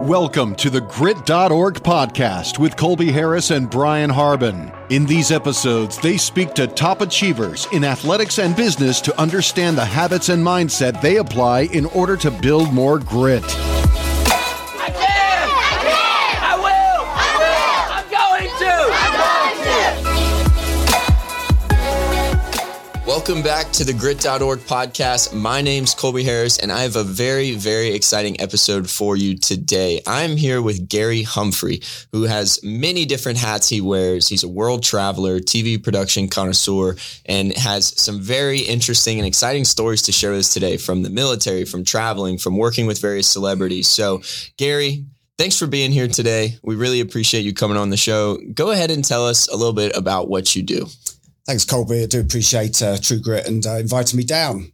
Welcome to the Grit.org podcast with Colby Harris and Brian Harbin. In these episodes, they speak to top achievers in athletics and business to understand the habits and mindset they apply in order to build more grit. Welcome back to the Grit.org podcast. My name's Colby Harris, and I have a very, very exciting episode for you today. I'm here with Gary Humphrey, who has many different hats he wears. He's a world traveler, TV production connoisseur, and has some very interesting and exciting stories to share with us today from the military, from traveling, from working with various celebrities. So, Gary, thanks for being here today. We really appreciate you coming on the show. Go ahead and tell us a little bit about what you do. Thanks, Colby. I do appreciate True Grit and inviting me down.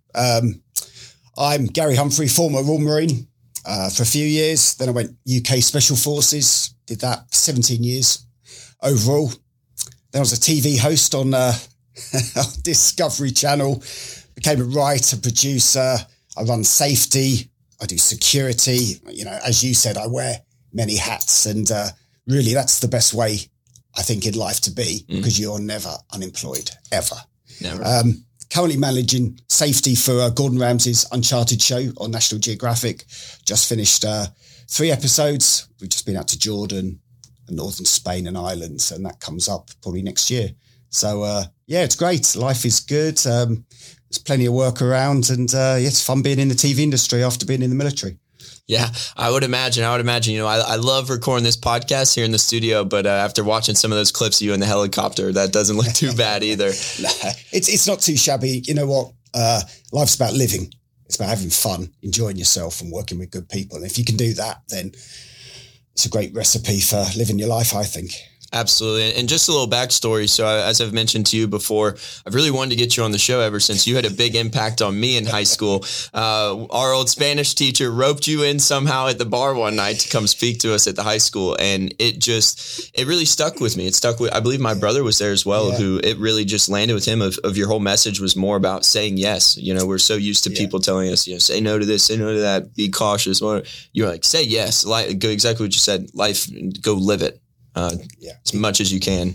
I'm Gary Humphrey, former Royal Marine for a few years. Then I went UK Special Forces, did that 17 years overall. Then I was a TV host on Discovery Channel, became a writer, producer. I run safety. I do security. You know, as you said, I wear many hats, and really that's the best way I think in life to be, because you're never unemployed, ever. Never. Currently managing safety for Gordon Ramsay's Uncharted show on National Geographic. Just finished 3 episodes. We've just been out to Jordan and northern Spain and Ireland, and that comes up probably next year. So, yeah, it's great. Life is good. There's plenty of work around, and it's fun being in the TV industry after being in the military. Yeah, I would imagine, you know, I love recording this podcast here in the studio, but after watching some of those clips of you in the helicopter, that doesn't look too bad either. No, it's not too shabby. You know what? Life's about living. It's about having fun, enjoying yourself and working with good people. And if you can do that, then it's a great recipe for living your life, I think. Absolutely. And just a little backstory. So as I've mentioned to you before, I've really wanted to get you on the show ever since you had a big impact on me in high school. Our old Spanish teacher roped you in somehow at the bar one night to come speak to us at the high school. And it really stuck with me. It stuck with, I believe my brother was there as well, who it really just landed with him of your whole message was more about saying yes. You know, we're so used to people telling us, you know, say no to this, say no to that, be cautious. You're like, say yes, like exactly what you said, life, go live it. As much as you can.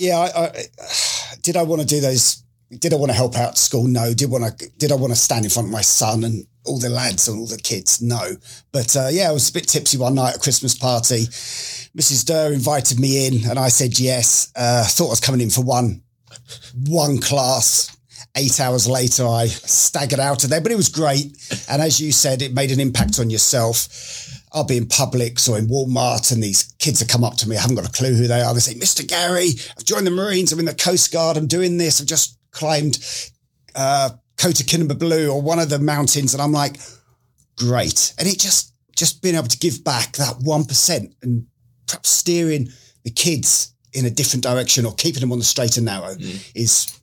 Did I want to do those? Did I want to help out at school? No. Did I want to stand in front of my son and all the lads and all the kids? No. But I was a bit tipsy one night at a Christmas party. Mrs. Durr invited me in and I said yes. Thought I was coming in for one class. 8 hours later, I staggered out of there, but it was great. And as you said, it made an impact on yourself. I'll be in Publix or in Walmart and these kids have come up to me. I haven't got a clue who they are. They say, Mr. Gary, I've joined the Marines. I'm in the Coast Guard. I'm doing this. I've just climbed Kota Kinabalu or one of the mountains. And I'm like, great. And it just being able to give back that 1% and perhaps steering the kids in a different direction or keeping them on the straight and narrow is,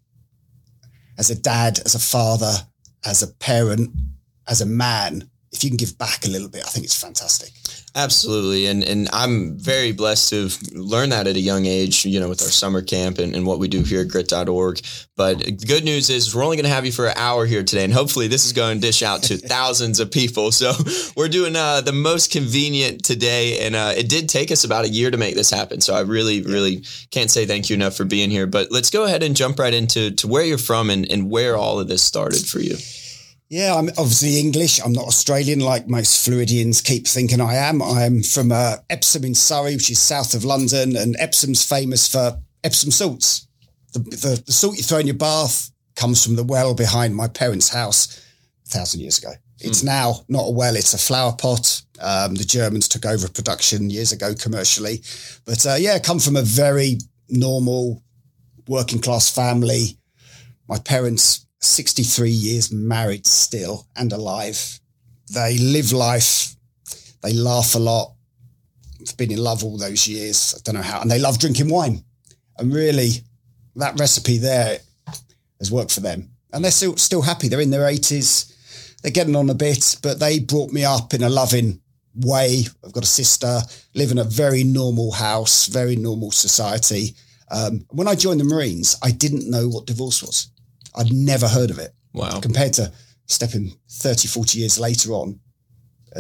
as a dad, as a father, as a parent, as a man, if you can give back a little bit, I think it's fantastic. Absolutely. And I'm very blessed to have learned that at a young age, you know, with our summer camp and what we do here at Grit.org. But the good news is we're only going to have you for an hour here today. And hopefully this is going to dish out to thousands of people. So we're doing the most convenient today. And it did take us about a year to make this happen. So I really can't say thank you enough for being here. But let's go ahead and jump right into where you're from and where all of this started for you. Yeah, I'm obviously English. I'm not Australian like most Floridians keep thinking I am. I'm from Epsom in Surrey, which is south of London, and Epsom's famous for Epsom salts. The salt you throw in your bath comes from the well behind my parents' house 1,000 years ago. It's now not a well, it's a flower pot. The Germans took over production years ago commercially. But I come from a very normal working class family. My parents, 63 years married still and alive. They live life. They laugh a lot. They've been in love all those years. I don't know how. And they love drinking wine. And really, that recipe there has worked for them. And they're still happy. They're in their 80s. They're getting on a bit, but they brought me up in a loving way. I've got a sister, live in a very normal house, very normal society. When I joined the Marines, I didn't know what divorce was. I'd never heard of it. Wow. Compared to stepping 30, 40 years later on and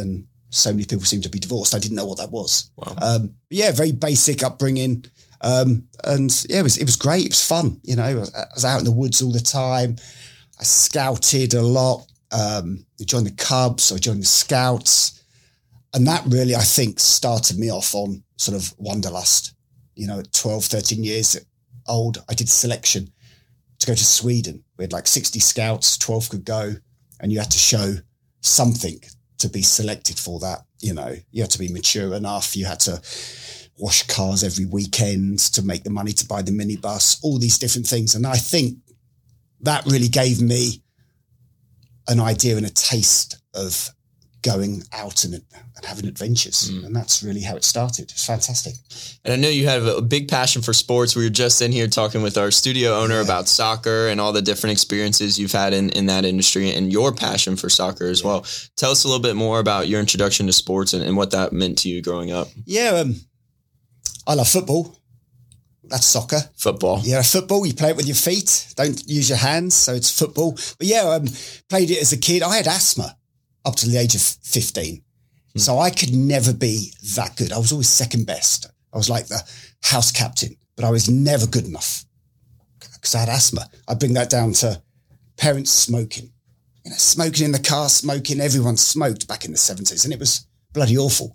so many people seem to be divorced. I didn't know what that was. Wow. Very basic upbringing. And yeah, it was great. It was fun. You know, I was out in the woods all the time. I scouted a lot. I joined the Cubs. I joined the Scouts. And that really, I think, started me off on sort of wanderlust. You know, at 12, 13 years old, I did selection to go to Sweden. We had like 60 scouts, 12 could go, and you had to show something to be selected for that. You know, you had to be mature enough. You had to wash cars every weekend to make the money to buy the minibus, all these different things. And I think that really gave me an idea and a taste of going out and having adventures. And that's really how it started. It's fantastic. And I know you have a big passion for sports. We were just in here talking with our studio owner about soccer and all the different experiences you've had in that industry and your passion for soccer as well. Tell us a little bit more about your introduction to sports and what that meant to you growing up. Yeah, I love football. That's soccer. Football. Yeah, football. You play it with your feet. Don't use your hands. So it's football. But yeah, played it as a kid. I had asthma up to the age of 15. So I could never be that good. I was always second best. I was like the house captain, but I was never good enough because I had asthma. I bring that down to parents smoking. You know, smoking in the car, smoking. Everyone smoked back in the 70s and it was bloody awful.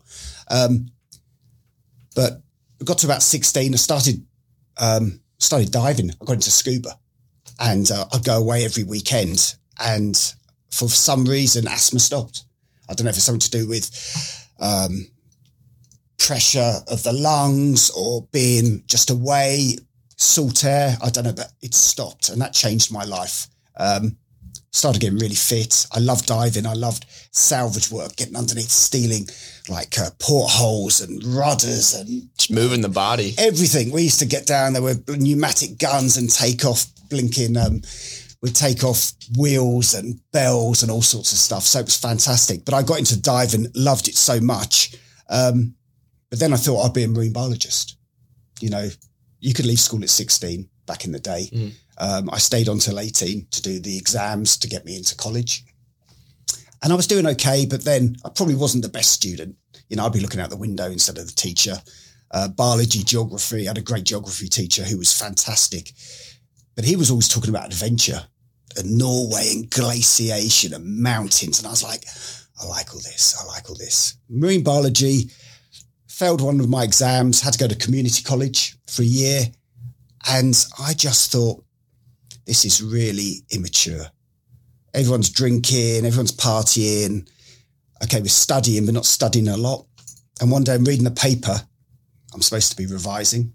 But I got to about 16. I started diving. I got into scuba and I'd go away every weekend and for some reason, asthma stopped. I don't know if it's something to do with pressure of the lungs or being just away, salt air. I don't know, but it stopped and that changed my life. Started getting really fit. I loved diving. I loved salvage work, getting underneath, stealing like portholes and rudders and just moving the body. Everything. We used to get down there with pneumatic guns and take off blinking we'd take off wheels and bells and all sorts of stuff. So it was fantastic. But I got into diving, loved it so much. But then I thought I'd be a marine biologist. You know, you could leave school at 16 back in the day. I stayed on till 18 to do the exams to get me into college. And I was doing okay, but then I probably wasn't the best student. You know, I'd be looking out the window instead of the teacher. Biology, geography. I had a great geography teacher who was fantastic. But he was always talking about adventure and Norway and glaciation and mountains. And I was like, I like all this. Marine biology, failed one of my exams, had to go to community college for a year. And I just thought, this is really immature. Everyone's drinking, everyone's partying. Okay, we're studying, but not studying a lot. And one day I'm reading the paper. I'm supposed to be revising.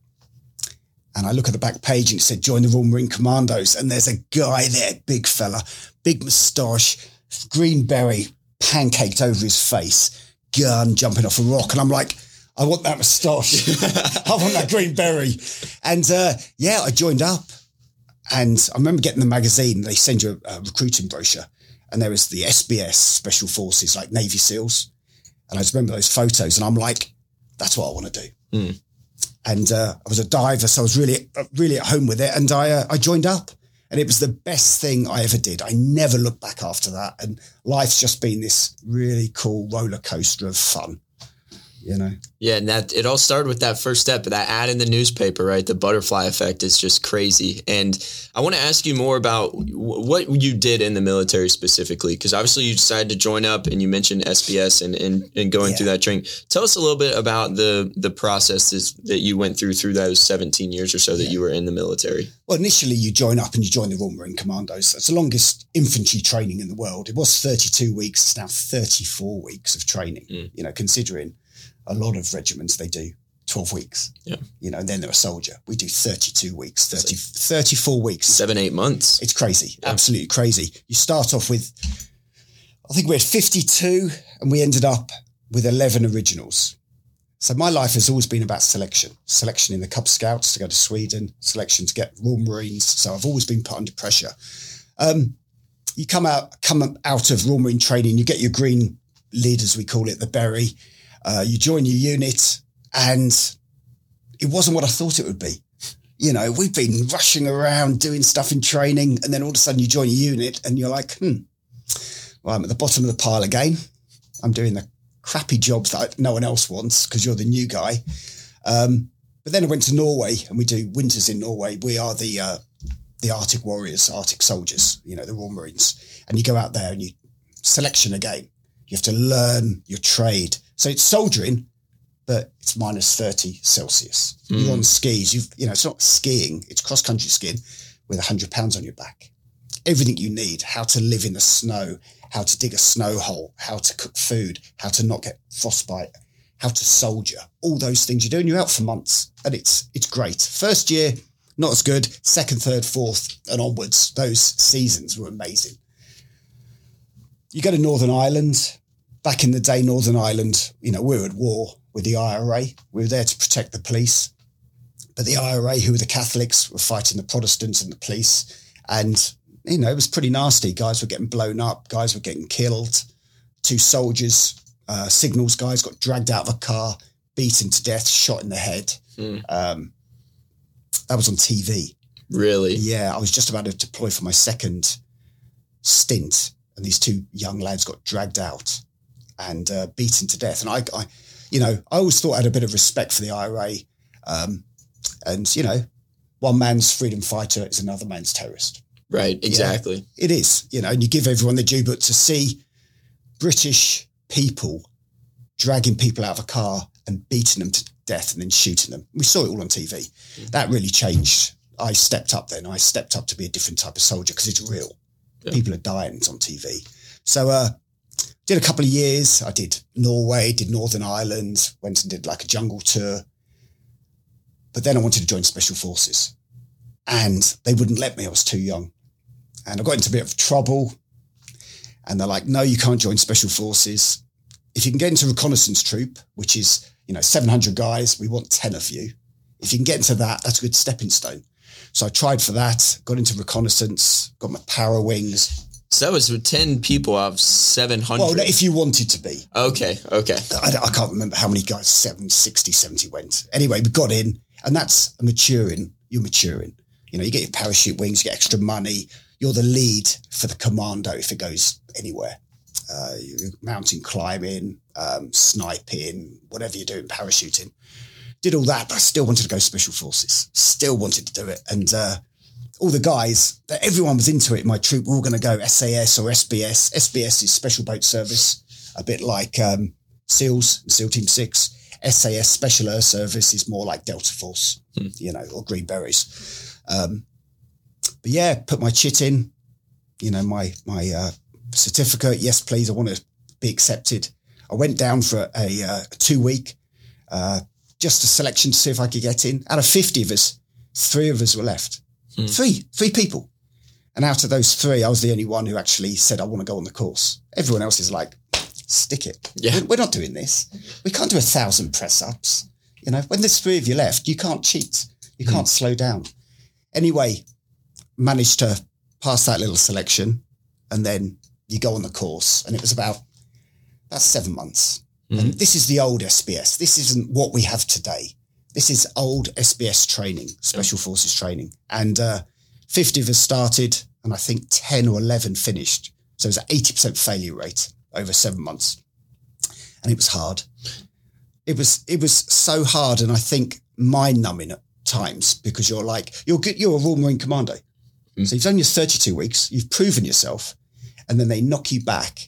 And I look at the back page and it said, join the Royal Marine Commandos. And there's a guy there, big fella, big moustache, green beret pancaked over his face, gun jumping off a rock. And I'm like, I want that moustache. I want that green beret. And I joined up. And I remember getting the magazine. They send you a recruiting brochure. And there was the SBS, Special Forces, like Navy SEALs. And I just remember those photos. And I'm like, that's what I want to do. And I was a diver, so I was really at home with it. And I joined up. And it was the best thing I ever did. I never looked back after that. And life's just been this really cool roller coaster of fun, you know? Yeah, and that it all started with that first step, that ad in the newspaper, right? The butterfly effect is just crazy. And I want to ask you more about what you did in the military specifically, because obviously you decided to join up and you mentioned SBS and going through that training. Tell us a little bit about the processes that you went through those 17 years or so that you were in the military. Well, initially you join up and you join the Royal Marine Commandos. It's the longest infantry training in the world. It was 32 weeks. It's now 34 weeks of training, you know, considering a lot of regiments, they do 12 weeks, you know, and then they're a soldier. We do 32 weeks, 34 weeks. 7-8 months. It's crazy. Yeah. Absolutely crazy. You start off with, I think we had 52 and we ended up with 11 originals. So my life has always been about selection in the Cub Scouts to go to Sweden, selection to get Royal Marines. So I've always been put under pressure. You come out of Royal Marine training, you get your green lead, as we call it, the berry. You join your unit and it wasn't what I thought it would be. You know, we've been rushing around doing stuff in training and then all of a sudden you join your unit and you're like, well, I'm at the bottom of the pile again. I'm doing the crappy jobs that no one else wants because you're the new guy. But then I went to Norway, and we do winters in Norway. We are the Arctic warriors, Arctic soldiers, you know, the Royal Marines. And you go out there and you selection again. You have to learn your trade. So it's soldiering, but it's minus 30 Celsius. You're on skis. It's not skiing. It's cross-country skiing with 100 pounds on your back. Everything you need, how to live in the snow, how to dig a snow hole, how to cook food, how to not get frostbite, how to soldier, all those things you do. And you're out for months, and it's great. First year, not as good. Second, third, fourth, and onwards, those seasons were amazing. You go to Northern Ireland. Back in the day, Northern Ireland, we were at war with the IRA. We were there to protect the police. But the IRA, who were the Catholics, were fighting the Protestants and the police. And, it was pretty nasty. Guys were getting blown up. Guys were getting killed. 2 soldiers, signals guys, got dragged out of a car, beaten to death, shot in the head. That was on TV. Really? Yeah, I was just about to deploy for my second stint. And these 2 young lads got dragged out and beaten to death. And I always thought I had a bit of respect for the IRA. One man's freedom fighter is another man's terrorist. Right, exactly. Yeah, it is, and you give everyone the due, but to see British people dragging people out of a car and beating them to death and then shooting them. We saw it all on TV. That really changed. I stepped up then. I stepped up to be a different type of soldier because it's real. Yeah. People are dying. It's on TV. So did a couple of years. I did Norway, did Northern Ireland, went and did like a jungle tour. But then I wanted to join Special Forces. And they wouldn't let me. I was too young. And I got into a bit of trouble. And they're like, no, you can't join Special Forces. If you can get into reconnaissance troop, which is, 700 guys, we want 10 of you. If you can get into that, that's a good stepping stone. So I tried for that, got into reconnaissance, got my para wings. So that was with 10 people out of 700. Well, if you wanted to be. Okay. I can't remember how many guys, 60, 70 went. Anyway, we got in, and that's maturing. You're maturing. You get your parachute wings, you get extra money. You're the lead for the commando if it goes anywhere. You're mountain climbing, sniping, whatever you're doing, parachuting. Did all that, but I still wanted to go Special Forces. Still wanted to do it. And all the guys, everyone was into it in my troop. We're all going to go SAS or SBS. SBS is Special Boat Service, a bit like SEALs, SEAL Team 6. SAS, Special Air Service, is more like Delta Force, or Green Berets. But yeah, put my chit in, my certificate. Yes, please. I want to be accepted. I went down for a 2-week, just a selection to see if I could get in. Out of 50 of us, 3 of us were left. Three people. And out of those 3, I was the only one who actually said, I want to go on the course. Everyone else is like, stick it. Yeah. We're not doing this. We can't do 1,000 press ups. When there's 3 of you left, you can't cheat. You can't slow down. Anyway, managed to pass that little selection, and then you go on the course, and it was about 7 months. And this is the old SBS. This isn't what we have today. This is old SBS training, Special Forces training. And 50 of us started, and I think 10 or 11 finished. So it was an 80% failure rate over 7 months. And it was hard. It was so hard, and I think mind-numbing at times, because you're good, you're a Royal Marine Commando. So you've done your 32 weeks, you've proven yourself, and then they knock you back,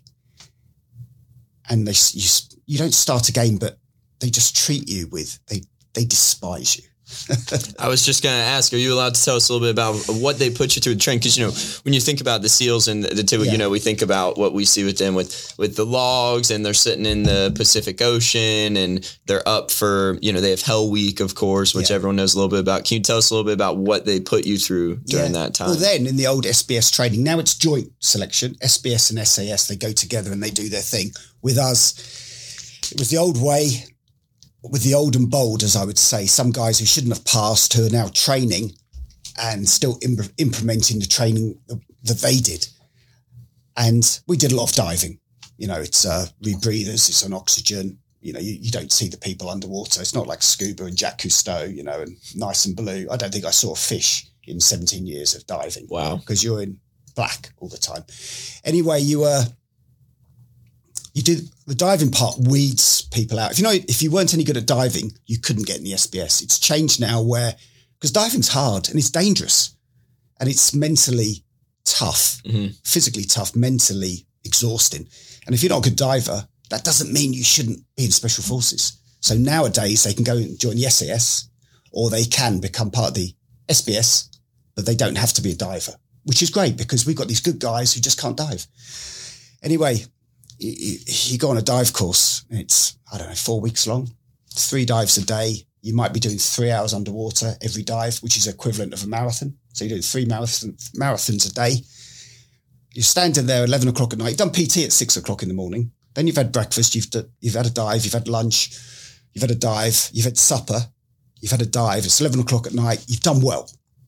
and you don't start again, but they just treat you they despise you. I was just going to ask, are you allowed to tell us a little bit about what they put you through the training? Because, when you think about the SEALs and the two, we think about what we see with them with the logs, and they're sitting in the Pacific Ocean, and they're up for, they have Hell Week, of course, which everyone knows a little bit about. Can you tell us a little bit about what they put you through during that time? Well, then in the old SBS training, now it's joint selection, SBS and SAS, they go together and they do their thing. With us, it was the old way. With the old and bold, as I would say, some guys who shouldn't have passed, who are now training and still implementing the training that they did. And we did a lot of diving. It's rebreathers, it's on oxygen. You don't see the people underwater. It's not like scuba and Jacques Cousteau, and nice and blue. I don't think I saw a fish in 17 years of diving. Wow. Because you're in black all the time. Anyway, the diving part weeds people out. If you weren't any good at diving, you couldn't get in the SBS. It's changed now because diving's hard and it's dangerous and it's mentally tough, physically tough, mentally exhausting. And if you're not a good diver, that doesn't mean you shouldn't be in special forces. So nowadays they can go and join the SAS or they can become part of the SBS, but they don't have to be a diver, which is great because we've got these good guys who just can't dive. Anyway, you go on a dive course, and it's, 4 weeks long, 3 dives a day. You might be doing 3 hours underwater every dive, which is equivalent of a marathon. So you're doing 3 marathons a day. You're standing there at 11 o'clock at night. You've done PT at 6 o'clock in the morning. Then you've had breakfast. You've had a dive. You've had lunch. You've had a dive. You've had supper. You've had a dive. It's 11 o'clock at night. You've done well.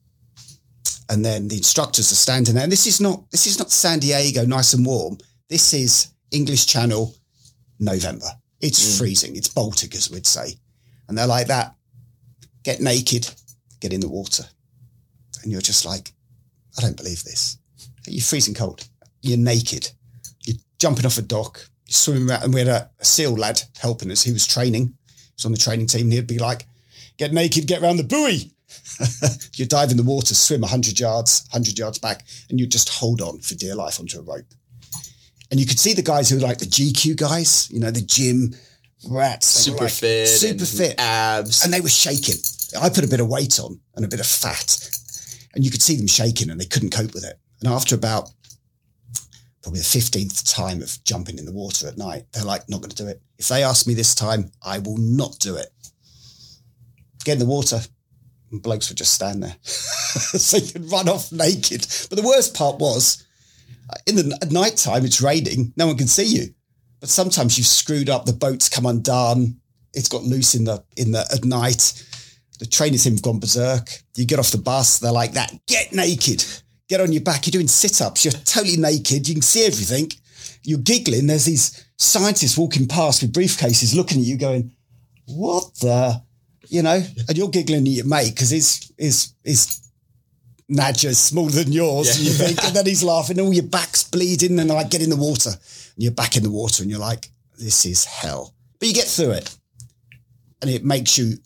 And then the instructors are standing there. And this is not San Diego, nice and warm. This is English Channel, November. It's freezing. It's Baltic, as we'd say. And they're like that. Get naked, get in the water. And you're just like, I don't believe this. You're freezing cold. You're naked. You're jumping off a dock. You're swimming around. And we had a SEAL lad helping us. He was training. He was on the training team. And he'd be like, get naked, get around the buoy. You dive in the water, swim 100 yards back, and you just hold on for dear life onto a rope. And you could see the guys who were like the GQ guys, the gym rats. Super fit. Abs. And they were shaking. I put a bit of weight on and a bit of fat. And you could see them shaking and they couldn't cope with it. And after about probably the 15th time of jumping in the water at night, they're like, not going to do it. If they ask me this time, I will not do it. Get in the water. And blokes would just stand there. So you could run off naked. But the worst part was, at night time, it's raining. No one can see you. But sometimes you've screwed up. The boat's come undone. It's got loose at night. The training team have gone berserk. You get off the bus. They're like that. Get naked. Get on your back. You're doing sit-ups. You're totally naked. You can see everything. You're giggling. There's these scientists walking past with briefcases looking at you going, what the, and you're giggling at your mate because his Nadger's smaller than yours. Yeah. And you think, and then he's laughing, all your back's bleeding, and like, get in the water. And you're back in the water and you're like, this is hell. But you get through it. And it makes you,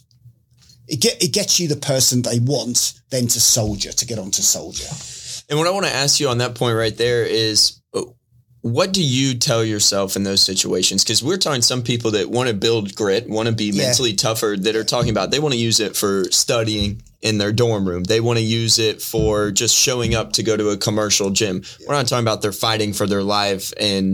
it gets you the person they want then to get on to soldier. And what I want to ask you on that point right there is, what do you tell yourself in those situations? Because we're talking some people that want to build grit, want to be mentally tougher, that are talking about they want to use it for studying in their dorm room. They want to use it for just showing up to go to a commercial gym. We're not talking about they're fighting for their life in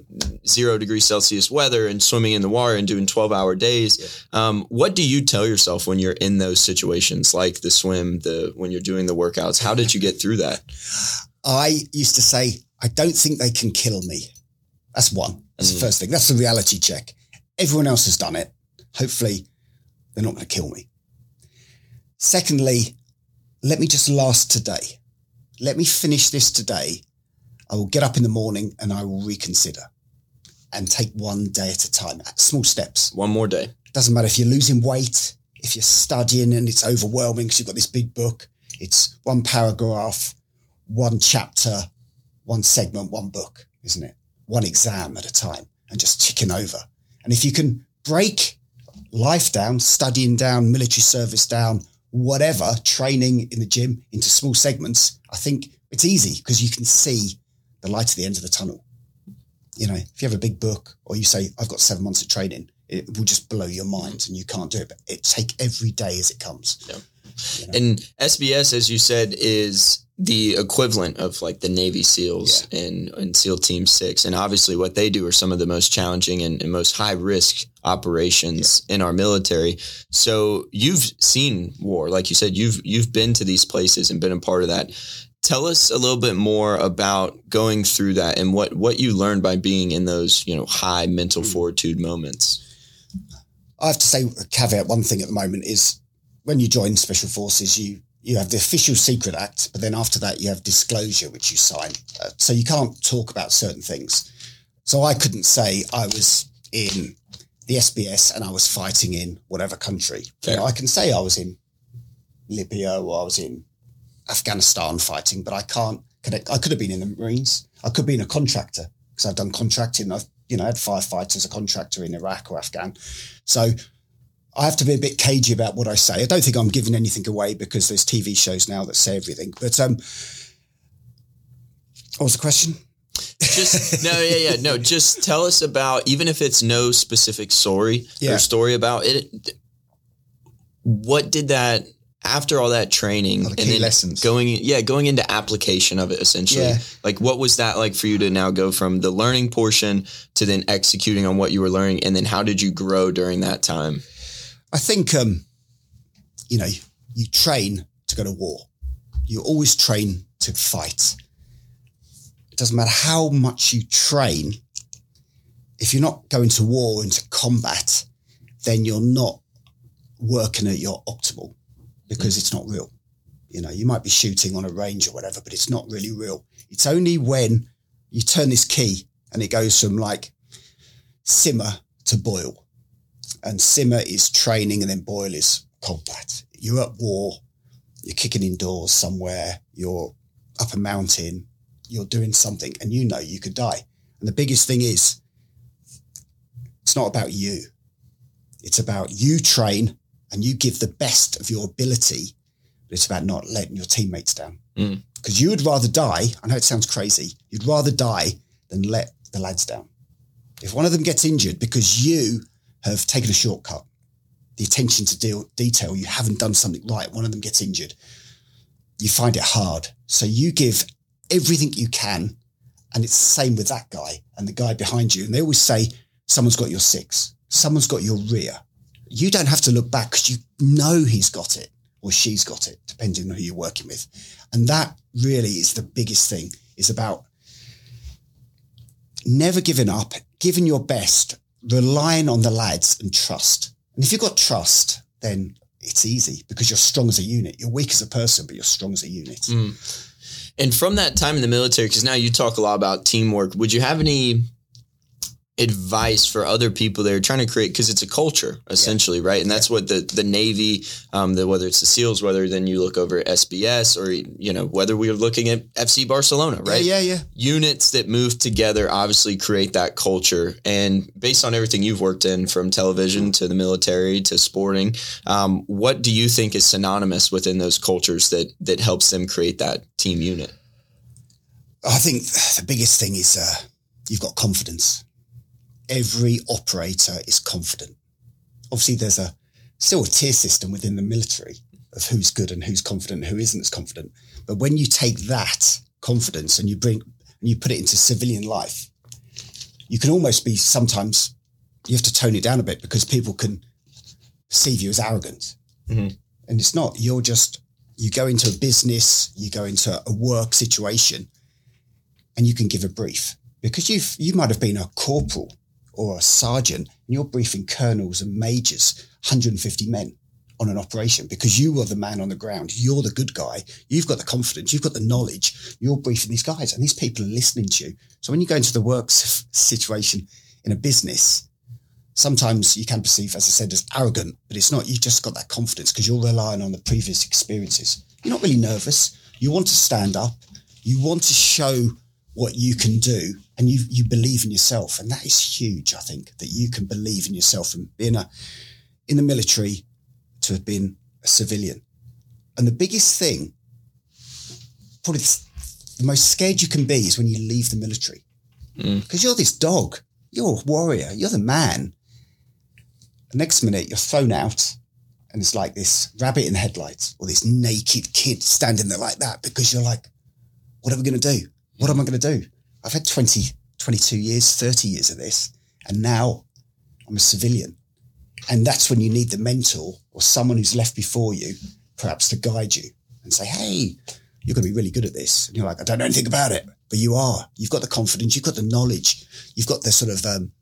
0 degrees Celsius weather and swimming in the water and doing 12-hour days. What do you tell yourself when you're in those situations, like the swim, when you're doing the workouts? How did you get through that? I used to say, I don't think they can kill me. That's one. That's the first thing. That's the reality check. Everyone else has done it. Hopefully, they're not going to kill me. Secondly, let me just last today. Let me finish this today. I will get up in the morning and I will reconsider and take one day at a time. Small steps. One more day. Doesn't matter if you're losing weight, if you're studying and it's overwhelming because you've got this big book. It's one paragraph, one chapter, one segment, one book, isn't it? One exam at a time and just ticking over. And if you can break life down, studying down, military service down, whatever, training in the gym into small segments, I think it's easy because you can see the light at the end of the tunnel. If you have a big book or you say, I've got 7 months of training, it will just blow your mind and you can't do it. But take every day as it comes. Yeah. And SBS, as you said, is the equivalent of like the Navy SEALs and SEAL Team 6. And obviously what they do are some of the most challenging and most high risk operations in our military. So you've seen war, like you said, you've been to these places and been a part of that. Tell us a little bit more about going through that and what you learned by being in those, high mental fortitude moments. I have to say, caveat one thing at the moment is when you join Special Forces, you have the Official Secret Act, but then after that you have disclosure, which you sign. So you can't talk about certain things. So I couldn't say I was in the SBS and I was fighting in whatever country. I can say I was in Libya or I was in Afghanistan fighting, but I can't connect. I could have been in the Marines. I could be in a contractor because I've done contracting. I've I had firefighters as a contractor in Iraq or Afghan. So I have to be a bit cagey about what I say. I don't think I'm giving anything away because there's TV shows now that say everything. But what was the question? Just tell us about, even if it's no specific story or story about it, what did that, after all that training and then lessons going into application of it, essentially, like what was that like for you to now go from the learning portion to then executing on what you were learning? And then how did you grow during that time? I think, you train to go to war. You always train to fight. It doesn't matter how much you train. If you're not going to war, into combat, then you're not working at your optimal because it's not real. You might be shooting on a range or whatever, but it's not really real. It's only when you turn this key and it goes from like simmer to boil. And simmer is training and then boil is combat. You're at war, you're kicking indoors somewhere, you're up a mountain, you're doing something and you could die. And the biggest thing is, it's not about you. It's about you train and you give the best of your ability, but it's about not letting your teammates down. Because you would rather die, I know it sounds crazy, you'd rather die than let the lads down. If one of them gets injured because you have taken a shortcut, the attention to detail, you haven't done something right, one of them gets injured, you find it hard. So you give everything you can, and it's the same with that guy and the guy behind you. And they always say, someone's got your six, someone's got your rear. You don't have to look back because you know he's got it or she's got it, depending on who you're working with. And that really is the biggest thing, is about never giving up, giving your best, relying on the lads and trust. And if you've got trust, then it's easy because you're strong as a unit. You're weak as a person, but you're strong as a unit. And from that time in the military, because now you talk a lot about teamwork, would you have any advice for other people that are trying to create, because it's a culture essentially, right? And that's what the Navy, whether it's the SEALs, whether then you look over at SBS or, whether we are looking at FC Barcelona, right? Yeah. Units that move together obviously create that culture. And based on everything you've worked in, from television to the military to sporting, what do you think is synonymous within those cultures that helps them create that team unit? I think the biggest thing is you've got confidence. Every operator is confident. Obviously, there's still a tier system within the military of who's good and who's confident and who isn't as confident. But when you take that confidence and you put it into civilian life, you can almost be, sometimes you have to tone it down a bit because people can perceive you as arrogant. And it's not. You go into a business, you go into a work situation, and you can give a brief because you might have been a corporal or a sergeant, and you're briefing colonels and majors, 150 men on an operation because you are the man on the ground. You're the good guy. You've got the confidence. You've got the knowledge. You're briefing these guys and these people are listening to you. So when you go into the work situation in a business, sometimes you can perceive, as I said, as arrogant, but it's not. You've just got that confidence because you're relying on the previous experiences. You're not really nervous. You want to stand up. You want to show what you can do, and you believe in yourself. And that is huge, I think, that you can believe in yourself and being in the military to have been a civilian. And the biggest thing, probably the most scared you can be, is when you leave the military. Because you're this dog, you're a warrior, you're the man. The next minute you're thrown out and it's like this rabbit in the headlights or this naked kid standing there like that because you're like, what are we going to do? What am I going to do? I've had 20, 22 years, 30 years of this, and now I'm a civilian. And that's when you need the mentor or someone who's left before you, perhaps, to guide you and say, hey, you're going to be really good at this. And you're like, I don't know anything about it, but you are. You've got the confidence. You've got the knowledge. You've got the sort of the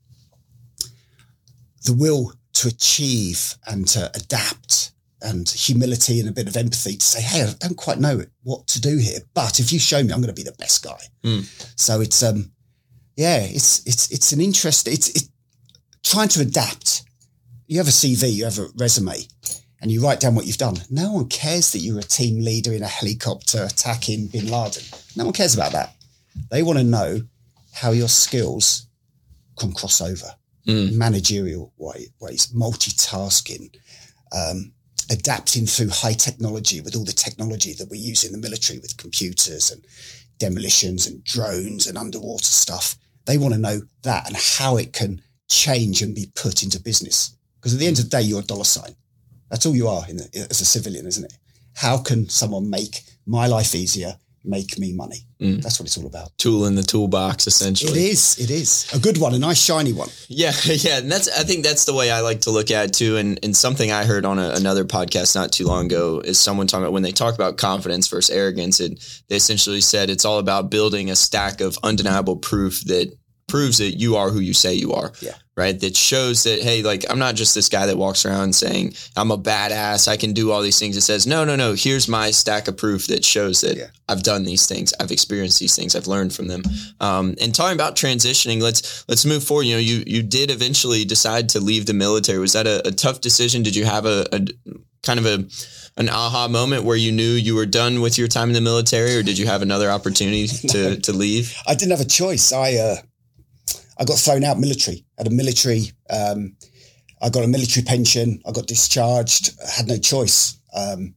will to achieve and to adapt, and humility and a bit of empathy to say, hey, I don't quite know what to do here, but if you show me, I'm going to be the best guy. So it's, it's an interest. It's trying to adapt. You have a CV, you have a resume, and you write down what you've done. No one cares that you're a team leader in a helicopter attacking Bin Laden. No one cares about that. They want to know how your skills can cross over. Managerial ways, multitasking, adapting through high technology with all the technology that we use in the military with computers and demolitions and drones and underwater stuff. They want to know that and how it can change and be put into business. Because at the end of the day, you're a dollar sign. That's all you are as a civilian, isn't it? How can someone make my life easier, make me money? That's what it's all about. Tool in the toolbox, essentially. It is. A good one, a nice shiny one. Yeah. And I think that's the way I like to look at it too. And something I heard on another podcast not too long ago is someone talking about when they talk about confidence versus arrogance, they essentially said it's all about building a stack of undeniable proof that proves that you are who you say you are. Yeah. Right. That shows that, hey, like, I'm not just this guy that walks around saying I'm a badass, I can do all these things. It says, no, here's my stack of proof that shows that I've done these things. I've experienced these things. I've learned from them. And talking about transitioning, let's move forward. You know, you did eventually decide to leave the military. Was that a tough decision? Did you have a kind of an aha moment where you knew you were done with your time in the military, or did you have another opportunity to leave? I didn't have a choice. I got thrown out military. I got a military pension. I got discharged. I had no choice. I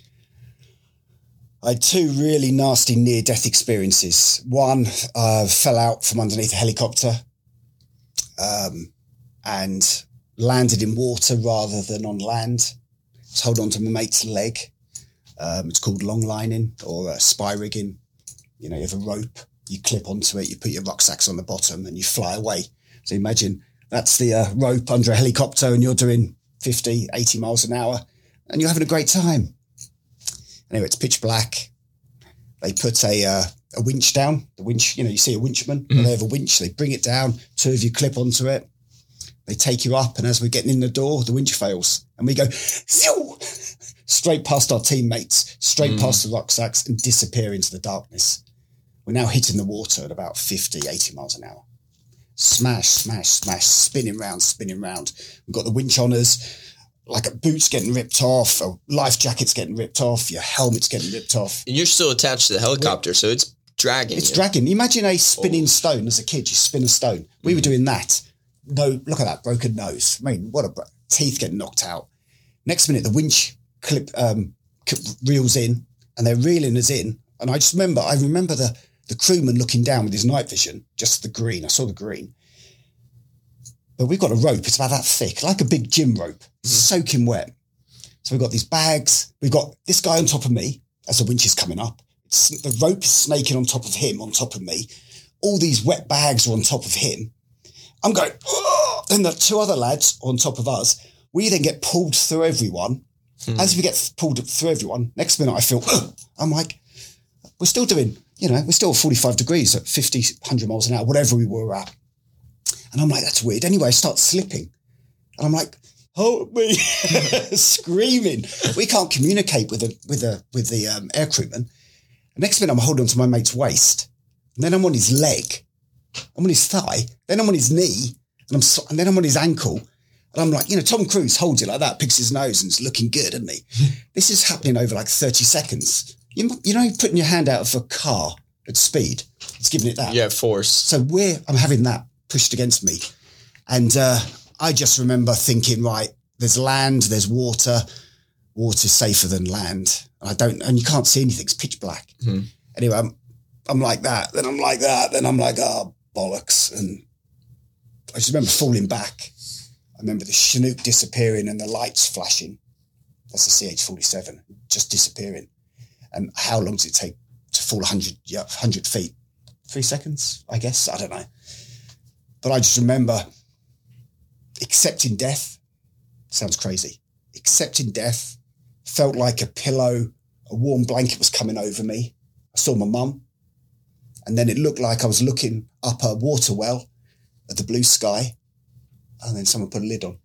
had two really nasty near-death experiences. One, I fell out from underneath a helicopter and landed in water rather than on land. I was holding on to my mate's leg. It's called long lining or spy rigging. You know, you have a rope. You clip onto it, you put your rucksacks on the bottom and you fly away. So imagine that's the rope under a helicopter and you're doing 50, 80 miles an hour and you're having a great time. Anyway, it's pitch black. They put a winch down. The winch, you know, you see a winchman, they have a winch, they bring it down, two of you clip onto it. They take you up and as we're getting in the door, the winch fails and we go straight past our teammates, straight past the rucksacks and disappear into the darkness. We're now hitting the water at about 50, 80 miles an hour. Smash, smash, smash, spinning round. We've got the winch on us, like a boot's getting ripped off, a life jacket's getting ripped off, your helmet's getting ripped off. And you're still attached to the helicopter, so it's dragging. It's dragging. Imagine a spinning stone. As a kid, you spin a stone. We were doing that. No, look at that, broken nose. I mean, teeth getting knocked out. Next minute, the winch clip reels in, and they're reeling us in. And I remember the crewman looking down with his night vision, just the green. I saw the green. But we've got a rope. It's about that thick, like a big gym rope, soaking wet. So we've got these bags. We've got this guy on top of me as the winch is coming up. The rope is snaking on top of him, on top of me. All these wet bags are on top of him. I'm going, oh! Then the two other lads on top of us. We then get pulled through everyone. As we get pulled through everyone, next minute I feel, I'm like, we're still doing, we're still 45 degrees at 50, 100 miles an hour, whatever we were at. And I'm like, that's weird. Anyway, I start slipping. And I'm like, help me, screaming. We can't communicate with the air crewman. The next minute I'm holding on to my mate's waist. And then I'm on his leg. I'm on his thigh. Then I'm on his knee. And then I'm on his ankle. And I'm like, Tom Cruise holds it like that, picks his nose and is looking good, isn't he? This is happening over like 30 seconds. Putting your hand out of a car at speed, it's giving it that. Yeah, force. So I'm having that pushed against me. And I just remember thinking, right, there's land, there's water. Water's safer than land. And you can't see anything, it's pitch black. Mm-hmm. Anyway, I'm like that, then I'm like that, then I'm like, oh, bollocks. And I just remember falling back. I remember the Chinook disappearing and the lights flashing. That's the CH-47, just disappearing. And how long does it take to fall 100 feet? 3 seconds, I guess. I don't know. But I just remember accepting death. Sounds crazy. Accepting death. Felt like a pillow, a warm blanket was coming over me. I saw my mum. And then it looked like I was looking up a water well at the blue sky. And then someone put a lid on.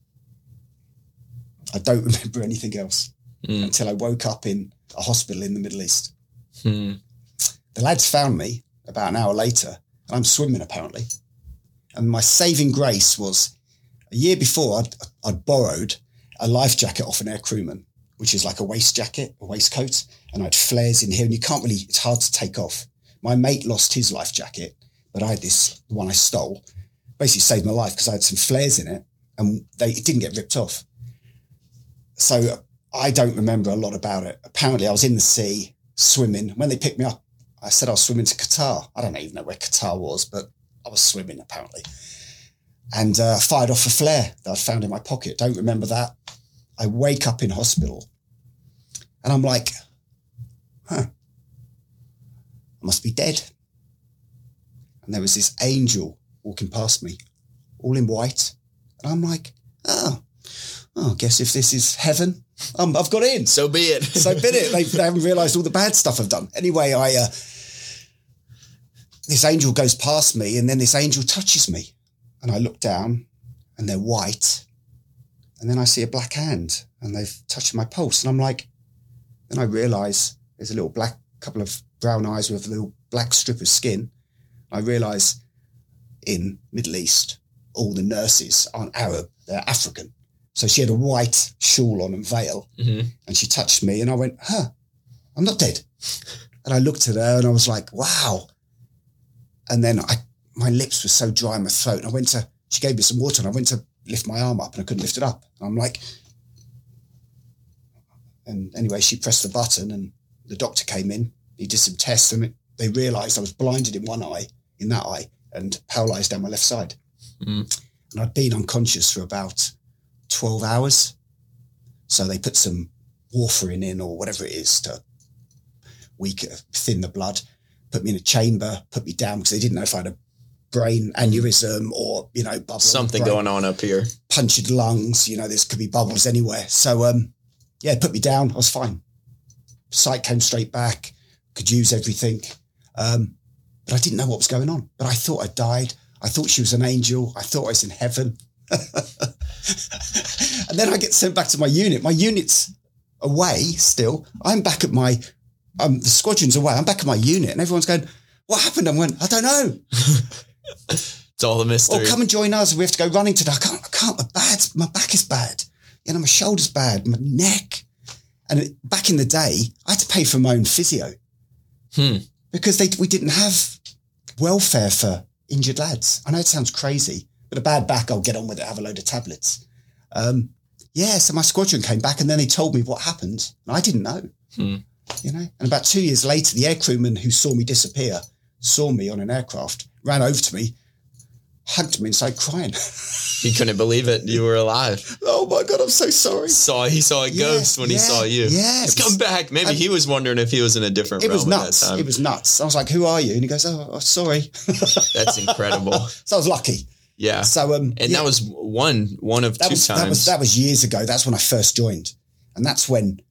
I don't remember anything else until I woke up in a hospital in the Middle East. The lads found me about an hour later, and I'm swimming apparently. And my saving grace was a year before I'd borrowed a life jacket off an air crewman, which is like a waistcoat, and I had flares in here, and it's hard to take off. My mate lost his life jacket, but I had the one I stole. basically saved my life because I had some flares in it and it didn't get ripped off. So I don't remember a lot about it. Apparently I was in the sea swimming. When they picked me up, I said I was swimming to Qatar. I don't even know where Qatar was, but I was swimming apparently. And fired off a flare that I found in my pocket. Don't remember that. I wake up in hospital and I'm like, I must be dead. And there was this angel walking past me, all in white. And I'm like, I guess if this is heaven, I've got in. So be it. So be it. They haven't realised all the bad stuff I've done. Anyway, this angel goes past me and then this angel touches me. And I look down and they're white. And then I see a black hand and they've touched my pulse. And I'm like, then I realise there's a little couple of brown eyes with a little black strip of skin. I realise in Middle East, all the nurses aren't Arab, they're African. So she had a white shawl on and veil. Mm-hmm. And she touched me and I went, I'm not dead. And I looked at her and I was like, wow. And then my lips were so dry in my throat. And she gave me some water and I went to lift my arm up and I couldn't lift it up. And I'm like, and anyway, she pressed the button and the doctor came in. He did some tests and they realised I was blinded in that eye, and paralysed down my left side. Mm. And I'd been unconscious for about 12 hours. So they put some warfarin in or whatever it is to thin the blood, put me in a chamber, put me down because they didn't know if I had a brain aneurysm or, bubble. Something going on up here. Punctured lungs, there could be bubbles anywhere. So, put me down. I was fine. Sight came straight back, could use everything. But I didn't know what was going on. But I thought I died. I thought she was an angel. I thought I was in heaven. And then I get sent back to my unit. My unit's away still. I'm back at the squadron's away. I'm back at my unit and everyone's going, what happened? I went, I don't know. It's all a mystery. Or come and join us. We have to go running today. I can't. My back is bad. My shoulder's bad. My neck. And back in the day, I had to pay for my own physio. Because we didn't have welfare for injured lads. I know it sounds crazy, but a bad back, I'll get on with it, have a load of tablets. So my squadron came back and then they told me what happened. And I didn't know, And about 2 years later, the air crewman who saw me disappear, saw me on an aircraft, ran over to me, hugged me and started crying. He couldn't believe it. You were alive. Oh my God, I'm so sorry. He saw a ghost when he saw you. Yeah. He's come back. Maybe he was wondering if he was in a different realm. It was nuts. At that time. It was nuts. I was like, who are you? And he goes, oh sorry. That's incredible. So I was lucky. Yeah. So, that was one of two times. That was years ago. That's when I first joined. And that's when,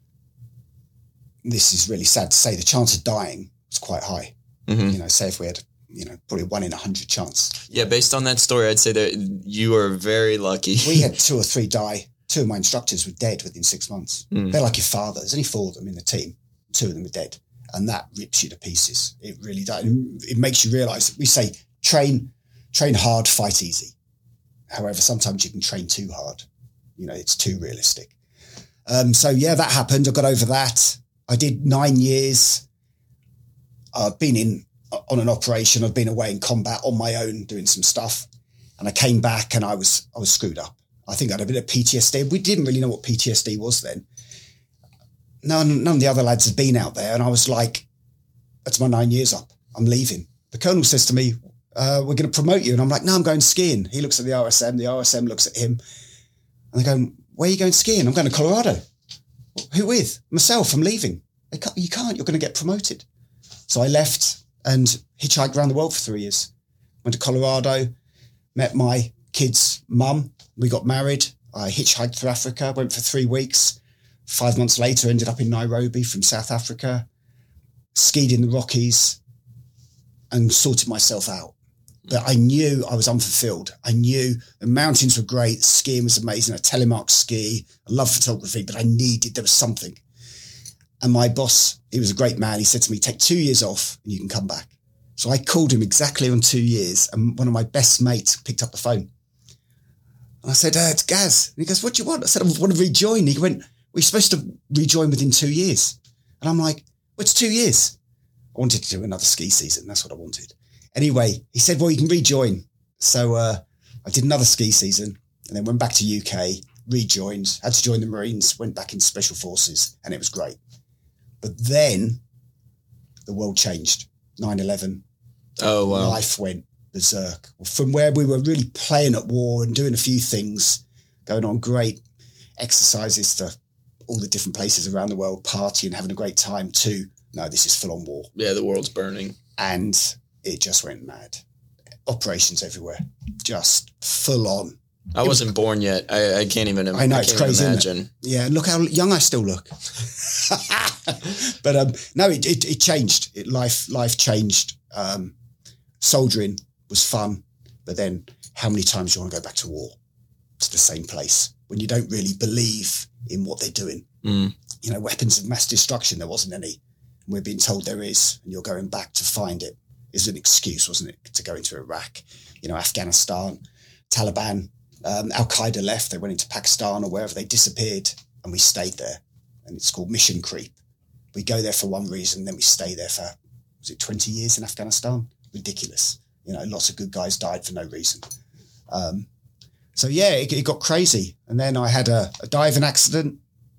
this is really sad to say, the chance of dying was quite high. Mm-hmm. Say if we had, probably 1 in 100 chance. Yeah, based on that story, I'd say that you were very lucky. We had 2 or 3 die. 2 of my instructors were dead within 6 months. They're like your father. There's only 4 of them in the team. 2 of them are dead. And that rips you to pieces. It really does. It makes you realise, we say, train hard, fight easy. However, sometimes you can train too hard. It's too realistic. That happened. I got over that. I did 9 years. I've been on an operation. I've been away in combat on my own doing some stuff. And I came back and I was screwed up. I think I had a bit of PTSD. We didn't really know what PTSD was then. None of the other lads had been out there. And I was like, that's my 9 years up. I'm leaving. The colonel says to me, we're going to promote you. And I'm like, no, I'm going skiing. He looks at the RSM. The RSM looks at him. And they go, where are you going skiing? I'm going to Colorado. Who with? Myself. I'm leaving. You can't. You're going to get promoted. So I left and hitchhiked around the world for 3 years. Went to Colorado, met my kid's mum. We got married. I hitchhiked through Africa, went for 3 weeks. 5 months later, ended up in Nairobi from South Africa, skied in the Rockies and sorted myself out. But I knew I was unfulfilled. I knew the mountains were great. Skiing was amazing. I telemark ski. I love photography, but there was something. And my boss, he was a great man. He said to me, take 2 years off and you can come back. So I called him exactly on 2 years. And one of my best mates picked up the phone. And I said, it's Gaz. And he goes, what do you want? I said, I want to rejoin. He went, we're supposed to rejoin within 2 years. And I'm like, well, it's 2 years. I wanted to do another ski season. That's what I wanted. Anyway, he said, well, you can rejoin. So I did another ski season and then went back to UK, rejoined, had to join the Marines, went back into Special Forces, and it was great. But then the world changed. 9/11. Oh, wow. Life went berserk. From where we were really playing at war and doing a few things, going on great exercises to all the different places around the world, partying, having a great time, to, no, this is full on war. Yeah, the world's burning. And it just went mad. Operations everywhere, just full on. I wasn't born yet. I can't even imagine. I know, it's crazy, isn't it? Yeah, look how young I still look. But no, it changed. Life changed. Soldiering was fun, but then how many times do you want to go back to war? To the same place when you don't really believe in what they're doing. You know, weapons of mass destruction, there wasn't any. And we're being told there is, and you're going back to find it. Is an excuse, wasn't it, to go into Iraq, you know, Afghanistan, Taliban, Al-Qaeda left, they went into Pakistan or wherever, they disappeared, and we stayed there. And it's called mission creep. We go there for one reason, then we stay there for, was it 20 years in Afghanistan? Ridiculous. You know, lots of good guys died for no reason. So yeah, it got crazy. And then I had a diving accident,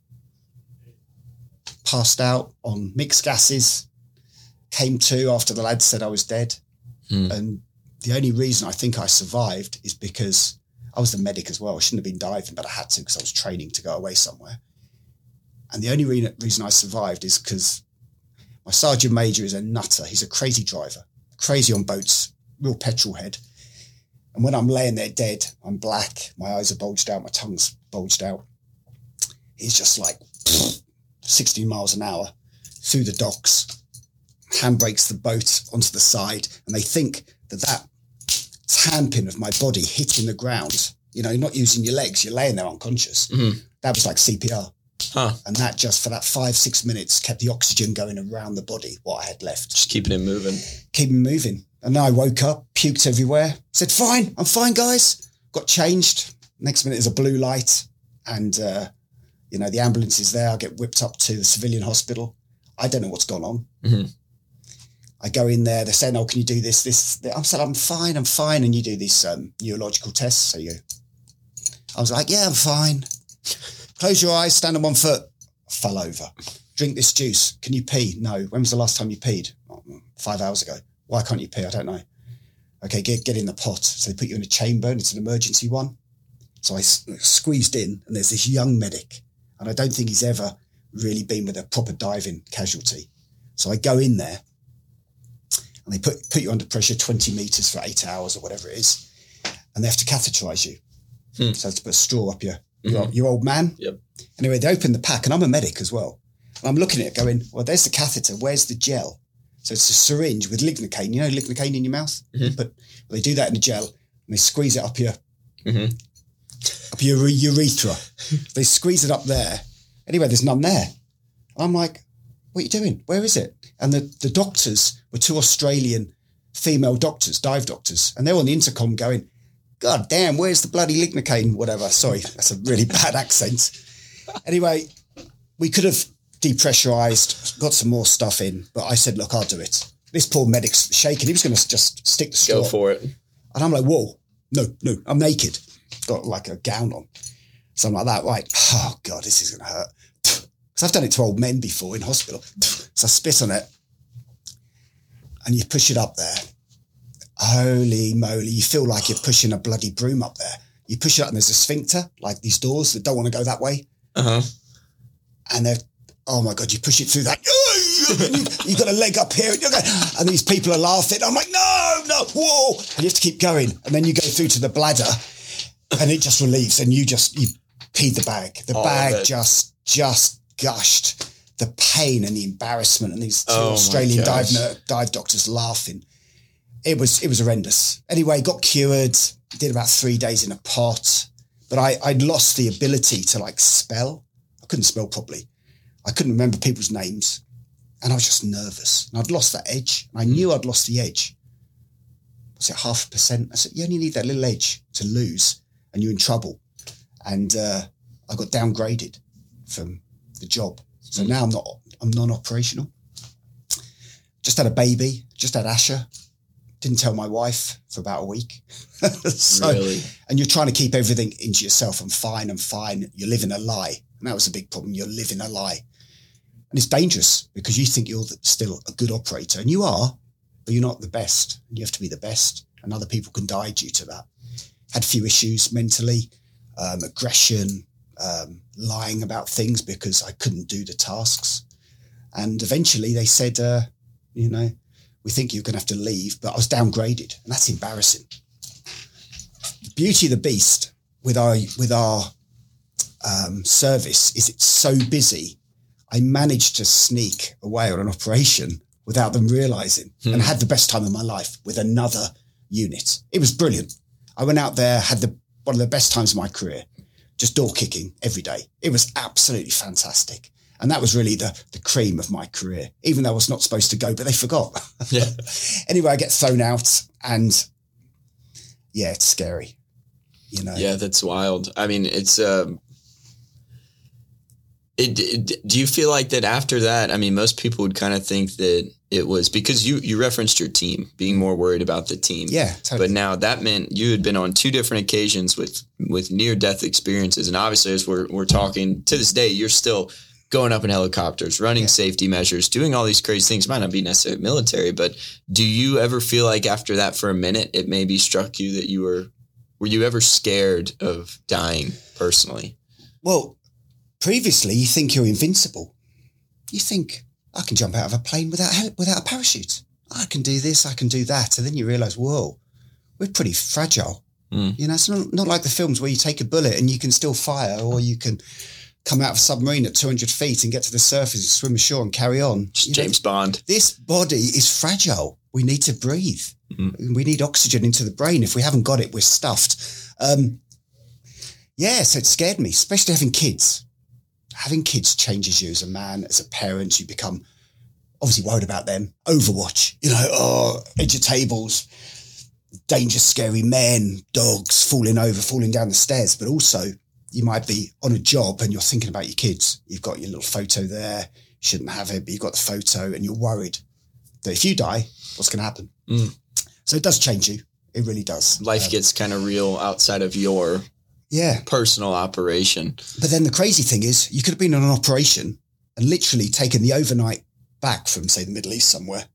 passed out on mixed gases, came to after the lads said I was dead. And the only reason I think I survived is because I was the medic as well. I shouldn't have been diving, but I had to because I was training to go away somewhere. And the only reason I survived is because my sergeant major is a nutter. He's a crazy driver, crazy on boats, real petrol head. And when I'm laying there dead, I'm black, my eyes are bulged out, my tongue's bulged out. He's just like 16 miles an hour through the docks, handbrakes the boat onto the side, and they think that tamping of my body hitting the ground, you know, not using your legs, you're laying there unconscious. That was like CPR. And that just for that 5-6 minutes kept the oxygen going around the body, what I had left. Just keeping it moving. Keeping moving. And then I woke up, puked everywhere, said, fine, I'm fine, guys. Got changed. Next minute there's a blue light and, you know, the ambulance is there. I get whipped up to the civilian hospital. I don't know what's gone on. I go in there, they're saying, oh, can you do this? I said, I'm fine. And you do these neurological tests. So I was like, yeah, I'm fine. Close your eyes, stand on one foot. I fell over. Drink this juice. Can you pee? No. When was the last time you peed? 5 hours ago. Why can't you pee? I don't know. Okay, get in the pot. So they put you in a chamber and it's an emergency one. So I squeezed in and there's this young medic. And I don't think he's ever really been with a proper diving casualty. So I go in there and they put you under pressure 20 meters for 8 hours or whatever it is. And they have to catheterize you. So they have to put a straw up your old man. Yep. Anyway, they open the pack and I'm a medic as well. And I'm looking at it going, well, there's the catheter. Where's the gel? So it's a syringe with lignocaine. You know lignocaine in your mouth? But they do that in the gel and they squeeze it up your urethra. They squeeze it up there. Anyway, there's none there. And I'm like, what are you doing? Where is it? And the doctors were 2 Australian female doctors, dive doctors. And they're on the intercom going, God damn, where's the bloody lignocaine? Whatever. Sorry, that's a really bad accent. Anyway, we could have depressurized, got some more stuff in, but I said, look, I'll do it. This poor medic's shaking. He was going to just stick the straw. Go for it. And I'm like, whoa, no, I'm naked. Got like a gown on. So I'm like that, right? Oh God, this is going to hurt. Because I've done it to old men before in hospital. So I spit on it and you push it up there. Holy moly, you feel like you're pushing a bloody broom up there. You push it up and there's a sphincter, like these doors that don't want to go that way. And they're, oh my God, you push it through that. You've got a leg up here. And these people are laughing. I'm like, no, whoa. And you have to keep going. And then you go through to the bladder and it just relieves and you peed the bag. The bag just gushed. The pain and the embarrassment and these 2 Australian dive doctors laughing. It was horrendous. Anyway, got cured, did about 3 days in a pot, but I'd lost the ability to like spell. I couldn't spell properly. I couldn't remember people's names and I was just nervous and I'd lost that edge. I knew I'd lost the edge. Was it 0.5%? I said, you only need that little edge to lose and you're in trouble. And I got downgraded from the job. So now I'm non-operational. Just had a baby, just had Asher. Didn't tell my wife for about a week. So, Really? and you're trying to keep everything into yourself. I'm fine. You're living a lie. And that was a big problem. You're living a lie. And it's dangerous because you think you're still a good operator, and you are, but you're not the best. You have to be the best, and other people can die due to that. Had a few issues mentally, aggression, lying about things because I couldn't do the tasks. And eventually they said, we think you're going to have to leave, but I was downgraded, and that's embarrassing. The beauty of the beast with our service is it's so busy. I managed to sneak away on an operation without them realizing, and had the best time of my life with another unit. It was brilliant. I went out there, had one of the best times of my career, just door kicking every day. It was absolutely fantastic. And that was really the cream of my career, even though I was not supposed to go, but they forgot. Yeah. Anyway, I get thrown out, and yeah, it's scary. Yeah, that's wild. I mean, it's, do you feel like that after that? I mean, most people would kind of think that it was because you referenced your team, being more worried about the team. Yeah, totally. But now that meant you had been on 2 different occasions with near-death experiences. And obviously, as we're talking to this day, you're still going up in helicopters, running safety measures, doing all these crazy things. Might not be necessarily military, but do you ever feel like after that for a minute, it maybe struck you that were you ever scared of dying personally? Well, previously you think you're invincible. You think, I can jump out of a plane without a parachute. I can do this, I can do that. And then you realize, whoa, we're pretty fragile. It's not like the films where you take a bullet and you can still fire, or you can come out of a submarine at 200 feet and get to the surface and swim ashore and carry on. James Bond. This body is fragile. We need to breathe. We need oxygen into the brain. If we haven't got it, we're stuffed. So it scared me, especially having kids. Having kids changes you as a man, as a parent. You become obviously worried about them. Overwatch, edge of tables, dangerous, scary men, dogs falling over, falling down the stairs, but also you might be on a job and you're thinking about your kids. You've got your little photo there. You shouldn't have it, but you've got the photo and you're worried that if you die, what's going to happen? So it does change you. It really does. Life gets kind of real outside of your personal operation. But then the crazy thing is you could have been on an operation and literally taken the overnight back from, say, the Middle East somewhere.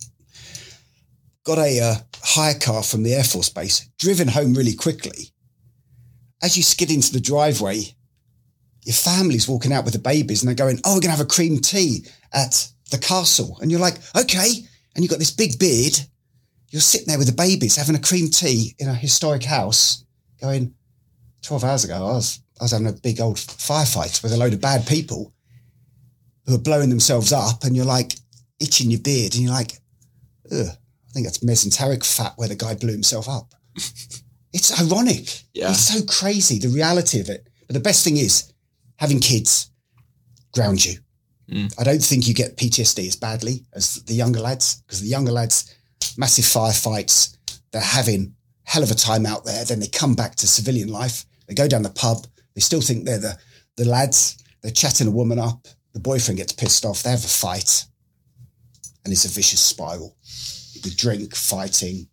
Got a hire car from the Air Force Base, driven home really quickly. As you skid into the driveway, your family's walking out with the babies and they're going, we're going to have a cream tea at the castle. And you're like, okay. And you've got this big beard. You're sitting there with the babies having a cream tea in a historic house going, 12 hours ago, I was having a big old firefight with a load of bad people who are blowing themselves up, and you're like itching your beard and you're like, ugh, I think that's mesenteric fat where the guy blew himself up. It's ironic. Yeah. It's so crazy, the reality of it. But the best thing is having kids ground you. I don't think you get PTSD as badly as the younger lads, because the younger lads, massive firefights, they're having hell of a time out there. Then they come back to civilian life. They go down the pub. They still think they're the lads. They're chatting a woman up. The boyfriend gets pissed off. They have a fight. And it's a vicious spiral. With drink, fighting,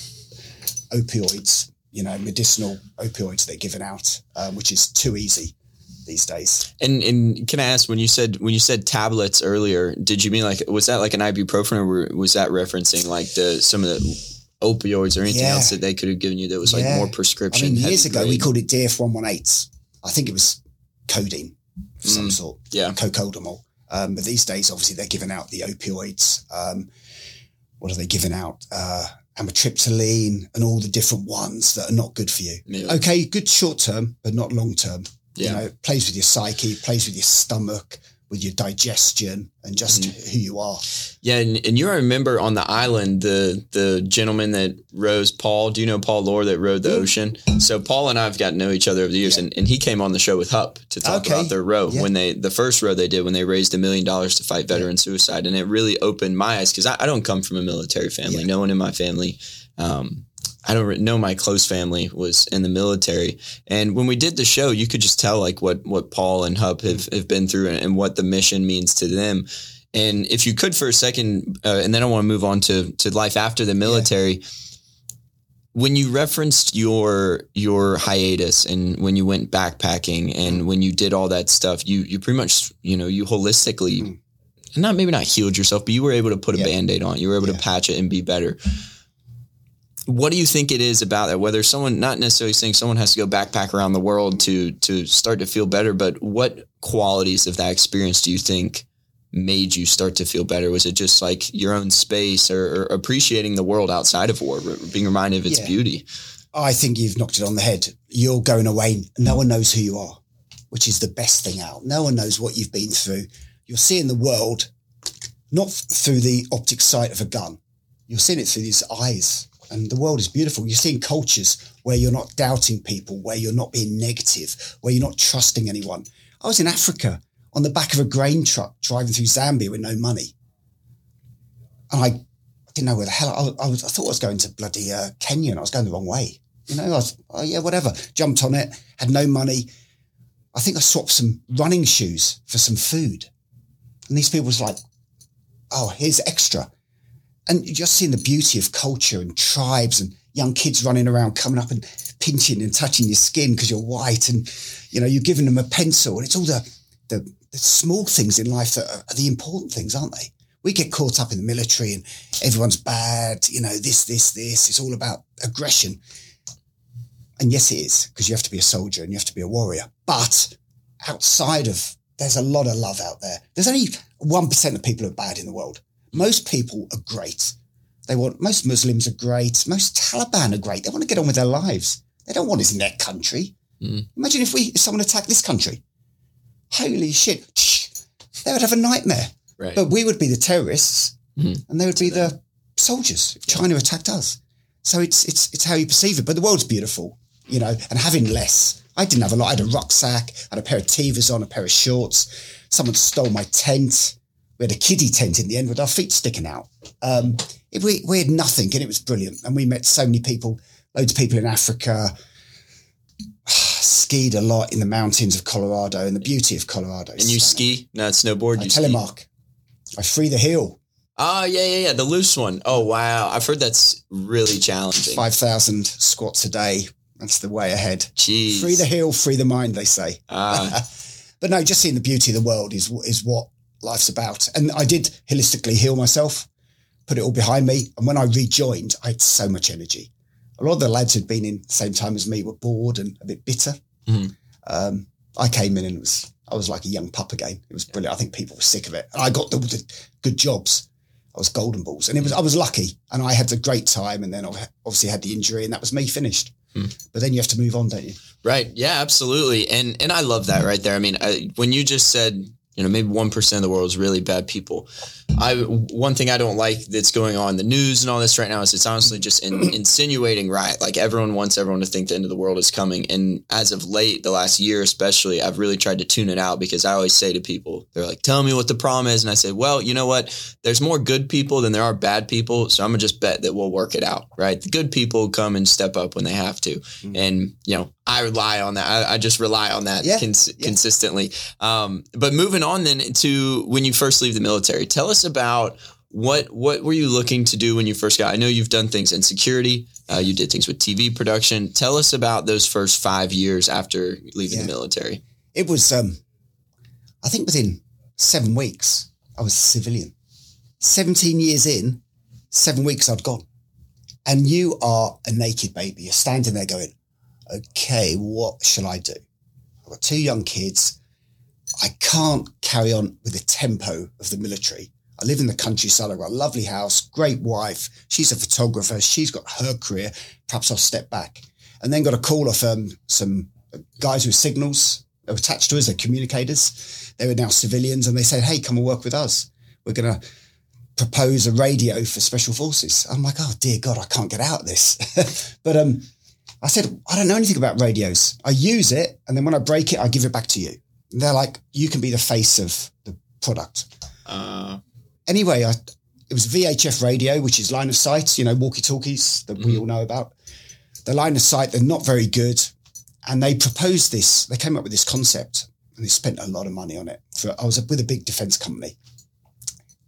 opioids, medicinal opioids they're giving out, which is too easy these days. And can I ask, when you said tablets earlier, did you mean was that like an ibuprofen, or was that referencing like some of the opioids or anything else that they could have given you that was like more prescription? Years ago, we called it DF118s. I think it was codeine of some sort. Yeah. Cocodamol. But these days, obviously, they're giving out the opioids. What are they giving out? Amitriptyline and all the different ones that are not good for you. Yeah. Okay, good short term, but not long term. Yeah. It plays with your psyche, plays with your stomach, with your digestion, and just who you are. Yeah, and you remember on the island, the gentleman that rows Paul. Do you know Paul Lohr that rowed the ocean? So Paul and I have gotten to know each other over the years, and he came on the show with Hupp to talk about their row. Yeah. When the first row they did, when they raised $1 million to fight veteran suicide. And it really opened my eyes, because I don't come from a military family. No one in my family, I don't know, my close family was in the military. And when we did the show, you could just tell like what Paul and Hupp have been through and what the mission means to them. And if you could for a second, and then I want to move on to life after the military. When you referenced your hiatus and when you went backpacking and when you did all that stuff, you pretty much, you holistically, maybe not healed yourself, but you were able to put a Band-Aid on. You were able to patch it and be better. What do you think it is about that? Whether someone, not necessarily saying someone has to go backpack around the world to start to feel better, but what qualities of that experience do you think made you start to feel better? Was it just like your own space or appreciating the world outside of war, being reminded of its beauty? I think you've knocked it on the head. You're going away. No one knows who you are, which is the best thing out. No one knows what you've been through. You're seeing the world, not through the optic sight of a gun. You're seeing it through these eyes. And the world is beautiful. You're seeing cultures where you're not doubting people, where you're not being negative, where you're not trusting anyone. I was in Africa on the back of a grain truck driving through Zambia with no money. And I didn't know where the hell I thought I was going to bloody Kenya, and I was going the wrong way. I was, whatever. Jumped on it, had no money. I think I swapped some running shoes for some food. And these people was like, oh, here's extra. And you're just seeing the beauty of culture and tribes and young kids running around, coming up and pinching and touching your skin because you're white. And, you're giving them a pencil. And it's all the small things in life that are the important things, aren't they? We get caught up in the military and everyone's bad, this. It's all about aggression. And yes, it is, because you have to be a soldier and you have to be a warrior. But there's a lot of love out there. There's only 1% of people who are bad in the world. Most people are great. Most Muslims are great. Most Taliban are great. They want to get on with their lives. They don't want us in their country. Imagine if someone attacked this country. Holy shit. They would have a nightmare. Right. But we would be the terrorists and they would be the soldiers if China attacked us. So it's how you perceive it. But the world's beautiful, and having less. I didn't have a lot. I had a rucksack, I had a pair of Tevas on, a pair of shorts. Someone stole my tent. We had a kiddie tent in the end with our feet sticking out. We had nothing, and it was brilliant. And we met so many people, loads of people in Africa, skied a lot in the mountains of Colorado and the beauty of Colorado. And you ski? No, snowboard? Telemark. I free the hill. Oh, yeah. The loose one. Oh, wow. I've heard that's really challenging. 5,000 squats a day. That's the way ahead. Jeez. Free the hill, free the mind, they say. But no, just seeing the beauty of the world is what life's about. And I did holistically heal myself, put it all behind me. And when I rejoined, I had so much energy. A lot of the lads who'd been in the same time as me were bored and a bit bitter. I came in and I was like a young pup again. It was brilliant. I think people were sick of it. And I got the good jobs. I was golden balls. And I was lucky. And I had a great time. And then I obviously had the injury and that was me finished. But then you have to move on, don't you? Right. Yeah, absolutely. And I love that right there. I mean, when you just said, maybe 1% of the world is really bad people. One thing I don't like that's going on in the news and all this right now is it's honestly just insinuating riot. Like everyone wants everyone to think the end of the world is coming. And as of late, the last year especially, I've really tried to tune it out because I always say to people, they're like, tell me what the problem is. And I say, well, you know what? There's more good people than there are bad people. So I'm going to just bet that we'll work it out, right? The good people come and step up when they have to. And, I rely on that. I just rely on that consistently. But moving on then to when you first leave the military, tell us about what were you looking to do when you first got? I know you've done things in security. You did things with TV production. Tell us about those first 5 years after leaving the military. It was, I think within 7 weeks, I was a civilian. 17 years in, 7 weeks I'd gone. And you are a naked baby. You're standing there going, okay, what shall I do? I've got 2 young kids. I can't carry on with the tempo of the military. I live in the countryside. I've got a lovely house, great wife. She's a photographer. She's got her career. Perhaps I'll step back. And then got a call off some guys with signals. They were attached to us. They're communicators. They were now civilians. And they said, hey, come and work with us. We're going to propose a radio for special forces. I'm like, oh, dear God, I can't get out of this. But I said, I don't know anything about radios. I use it, and then when I break it, I give it back to you. And they're like, you can be the face of the product. Anyway, it was VHF radio, which is line of sight, walkie-talkies that we all know about. The line of sight, they're not very good. And they proposed this. They came up with this concept, and they spent a lot of money on it. I was with a big defense company.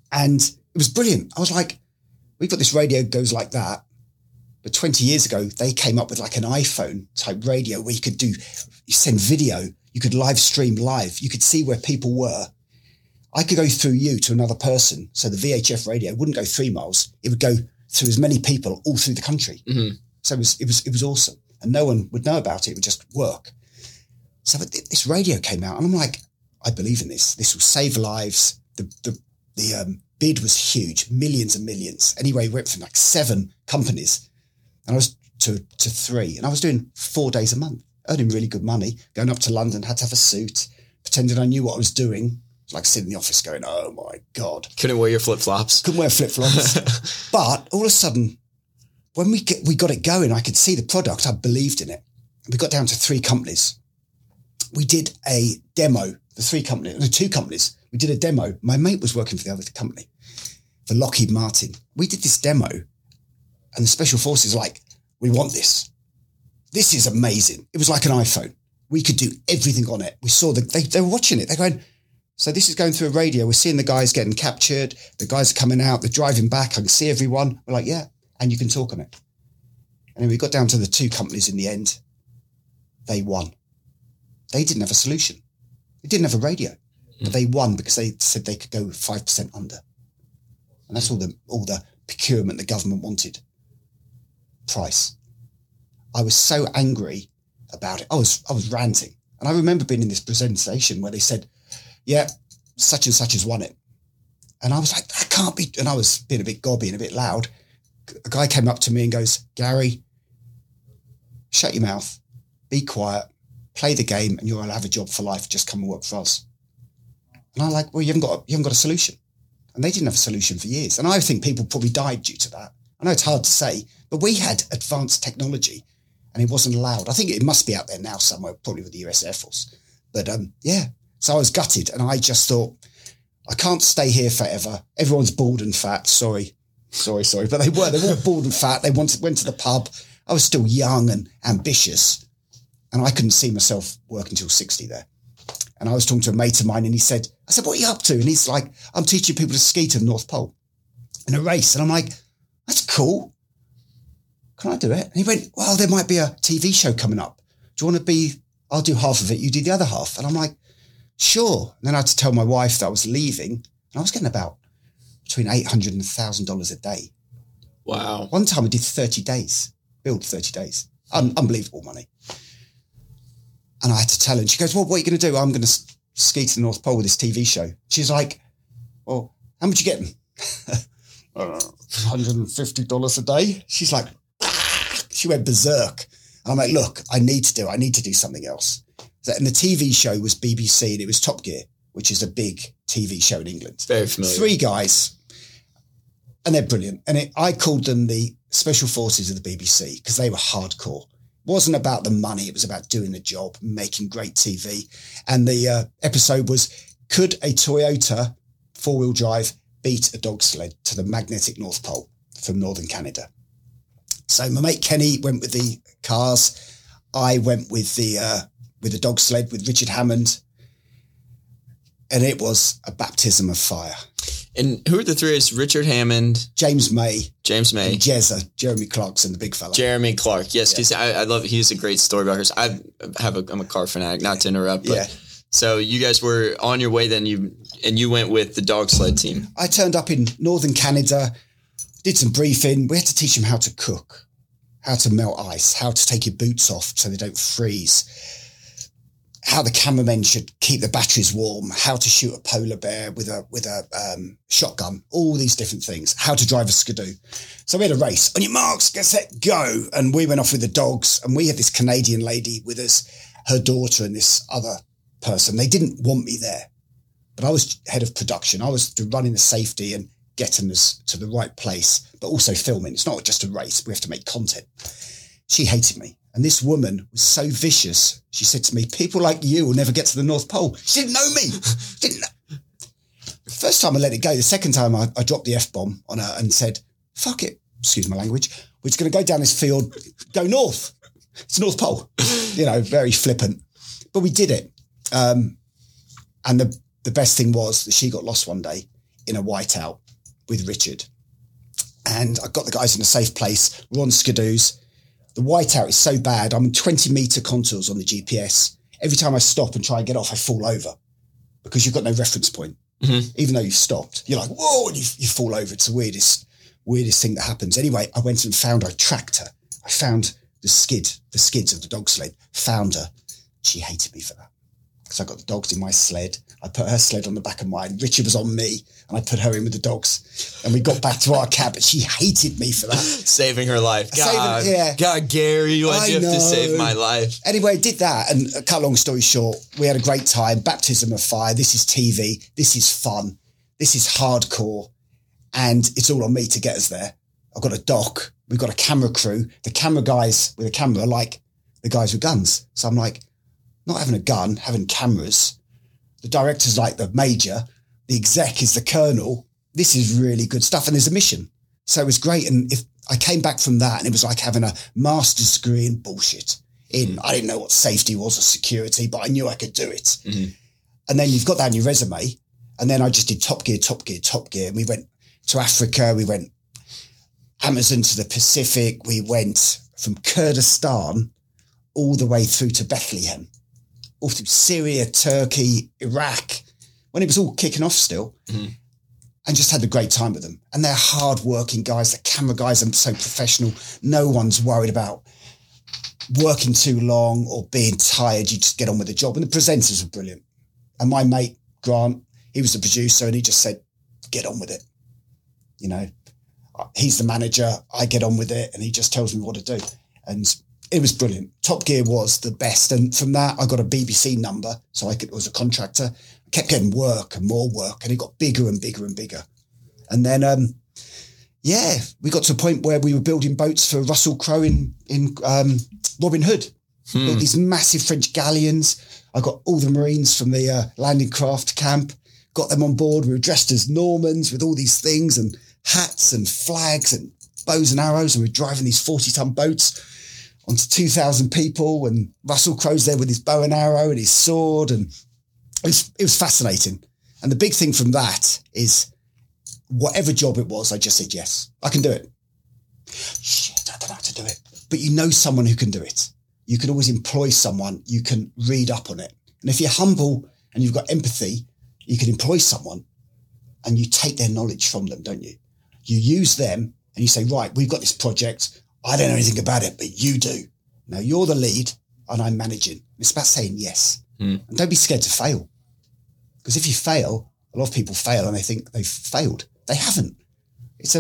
And it was brilliant. I was like, we've got this radio goes like that. But 20 years ago, they came up with like an iPhone type radio where you send video, you could live stream live. You could see where people were. I could go through you to another person. So the VHF radio wouldn't go 3 miles. It would go through as many people all through the country. Mm-hmm. So it was awesome. And no one would know about it. It would just work. So this radio came out and I'm like, I believe in this. This will save lives. The bid was huge, millions and millions. Anyway, we went from like 7 companies and I was to 3 and I was doing 4 days a month, earning really good money, going up to London, had to have a suit, pretending I knew what I was doing. Like sitting in the office going, oh my God. Couldn't wear your flip-flops. Couldn't wear flip-flops. But all of a sudden, when we got it going, I could see the product. I believed in it. We got down to 3 companies. We did a demo, the 2 companies. We did a demo. My mate was working for the other company, for Lockheed Martin. We did this demo and the Special Forces were like, we want this. This is amazing. It was like an iPhone. We could do everything on it. We saw they were watching it. They're going, so this is going through a radio. We're seeing the guys getting captured. The guys are coming out. They're driving back. I can see everyone. We're like, yeah, and you can talk on it. And then we got down to the 2 companies in the end. They won. They didn't have a solution. They didn't have a radio. But they won because they said they could go 5% under. And that's all the procurement the government wanted. Price. I was so angry about it. I was ranting. And I remember being in this presentation where they said, yeah, such and such has won it. And I was like, that can't be. And I was being a bit gobby and a bit loud. A guy came up to me and goes, Gary, shut your mouth, be quiet, play the game, and you'll have a job for life. Just come and work for us. And I'm like, well, you haven't got a solution. And they didn't have a solution for years. And I think people probably died due to that. I know it's hard to say, but we had advanced technology and it wasn't allowed. I think it must be out there now somewhere, probably with the US Air Force. But yeah. So I was gutted and I just thought, I can't stay here forever. Everyone's bald and fat. Sorry. But they were all bald and fat. They went to the pub. I was still young and ambitious and I couldn't see myself working till 60 there. And I was talking to a mate of mine and I said, what are you up to? And he's like, I'm teaching people to ski to the North Pole in a race. And I'm like, that's cool. Can I do it? And he went, well, there might be a TV show coming up. Do you want to be, I'll do half of it. You do the other half. And I'm like, sure. And then I had to tell my wife that I was leaving and I was getting about between $800 and $1,000 a day. Wow. One time I did 30 days, billed 30 days. Unbelievable money. And I had to tell her, and she goes, well, what are you going to do? I'm going to ski to the North Pole with this TV show. She's like, well, how much are you getting? $150 a day. She's like, she went berserk. And I'm like, look, I need to do something else. And the TV show was BBC and it was Top Gear, which is a big TV show in England. Very familiar. 3 guys and they're brilliant. And I called them the Special Forces of the BBC because they were hardcore. It wasn't about the money. It was about doing the job, making great TV. And the episode was, could a Toyota 4-wheel drive beat a dog sled to the magnetic North Pole from northern Canada? So my mate Kenny went with the cars. I went with the dog sled with Richard Hammond. And it was a baptism of fire. And who are the 3? It's Richard Hammond, James May, and Jezza, Jeremy Clarkson, the big fella. Jeremy Clark, yes, because I love it. He's a great story about hers. I'm a car fanatic, not to interrupt, but so you guys were on your way then, you went with the dog sled team. I turned up in northern Canada, did some briefing. We had to teach them how to cook, how to melt ice, how to take your boots off so they don't freeze, how the cameramen should keep the batteries warm, how to shoot a polar bear with a shotgun, all these different things, how to drive a Skidoo. So we had a race. On your marks, get set, go. And we went off with the dogs and we had this Canadian lady with us, her daughter and this other person. They didn't want me there, but I was head of production. I was running the safety and getting us to the right place, but also filming. It's not just a race. We have to make content. She hated me. And this woman was so vicious. She said to me, people like you will never get to the North Pole. She didn't know me. The first time I let it go. The second time I dropped the F-bomb on her and said, fuck it. Excuse my language. We're just going to go down this field, go north. It's North Pole. Very flippant. But we did it. And the best thing was that she got lost one day in a whiteout with Richard. And I got the guys in a safe place. We're on Skidoos. The whiteout is so bad. I'm in 20-meter contours on the GPS. Every time I stop and try and get off, I fall over because you've got no reference point. Mm-hmm. Even though you've stopped, you're like, whoa, and you fall over. It's the weirdest thing that happens. Anyway, I went and found her, tracked her. I found the skids of the dog sled, found her. She hated me for that because I got the dogs in my sled. I put her sled on the back of mine. Richard was on me and I put her in with the dogs and we got back to our cab, but she hated me for that. Saving her life. God, Gary, why'd you have to save my life? Anyway, did that. And cut long story short, we had a great time. Baptism of fire. This is TV. This is fun. This is hardcore. And it's all on me to get us there. I've got a doc. We've got a camera crew. The camera guys with a camera are like the guys with guns. So I'm like, not having a gun, having cameras. The director's like the major. The exec is the colonel. This is really good stuff. And there's a mission. So it was great. And if I came back from that and it was like having a master's degree in bullshit. I didn't know what safety was or security, but I knew I could do it. Mm-hmm. And then you've got that on your resume. And then I just did Top Gear. And we went to Africa. We went Amazon to the Pacific. We went from Kurdistan all the way through to Bethlehem, all through Syria, Turkey, Iraq, when it was all kicking off still, and just had a great time with them. And they're hard-working guys. The camera guys are so professional. No one's worried about working too long or being tired. You just get on with the job. And the presenters were brilliant. And my mate, Grant, he was the producer, and he just said, get on with it. You know, he's the manager. I get on with it, and he just tells me what to do. And it was brilliant. Top Gear was the best. And from that, I got a BBC number. So I was a contractor. I kept getting work and more work, and it got bigger and bigger and bigger. And then, we got to a point where we were building boats for Russell Crowe in Robin Hood. Built these massive French galleons. I got all the Marines from the landing craft camp, got them on board. We were dressed as Normans with all these things and hats and flags and bows and arrows. And we were driving these 40-ton boats onto 2,000 people, and Russell Crowe's there with his bow and arrow and his sword, and it was fascinating. And the big thing from that is whatever job it was, I just said, yes, I can do it. Shit, I don't know how to do it. But you know someone who can do it. You can always employ someone. You can read up on it. And if you're humble and you've got empathy, you can employ someone and you take their knowledge from them, don't you? You use them and you say, right, we've got this project. I don't know anything about it, but you do. Now you're the lead and I'm managing. It's about saying yes. And don't be scared to fail. Because if you fail, a lot of people fail and they think they've failed. They haven't. It's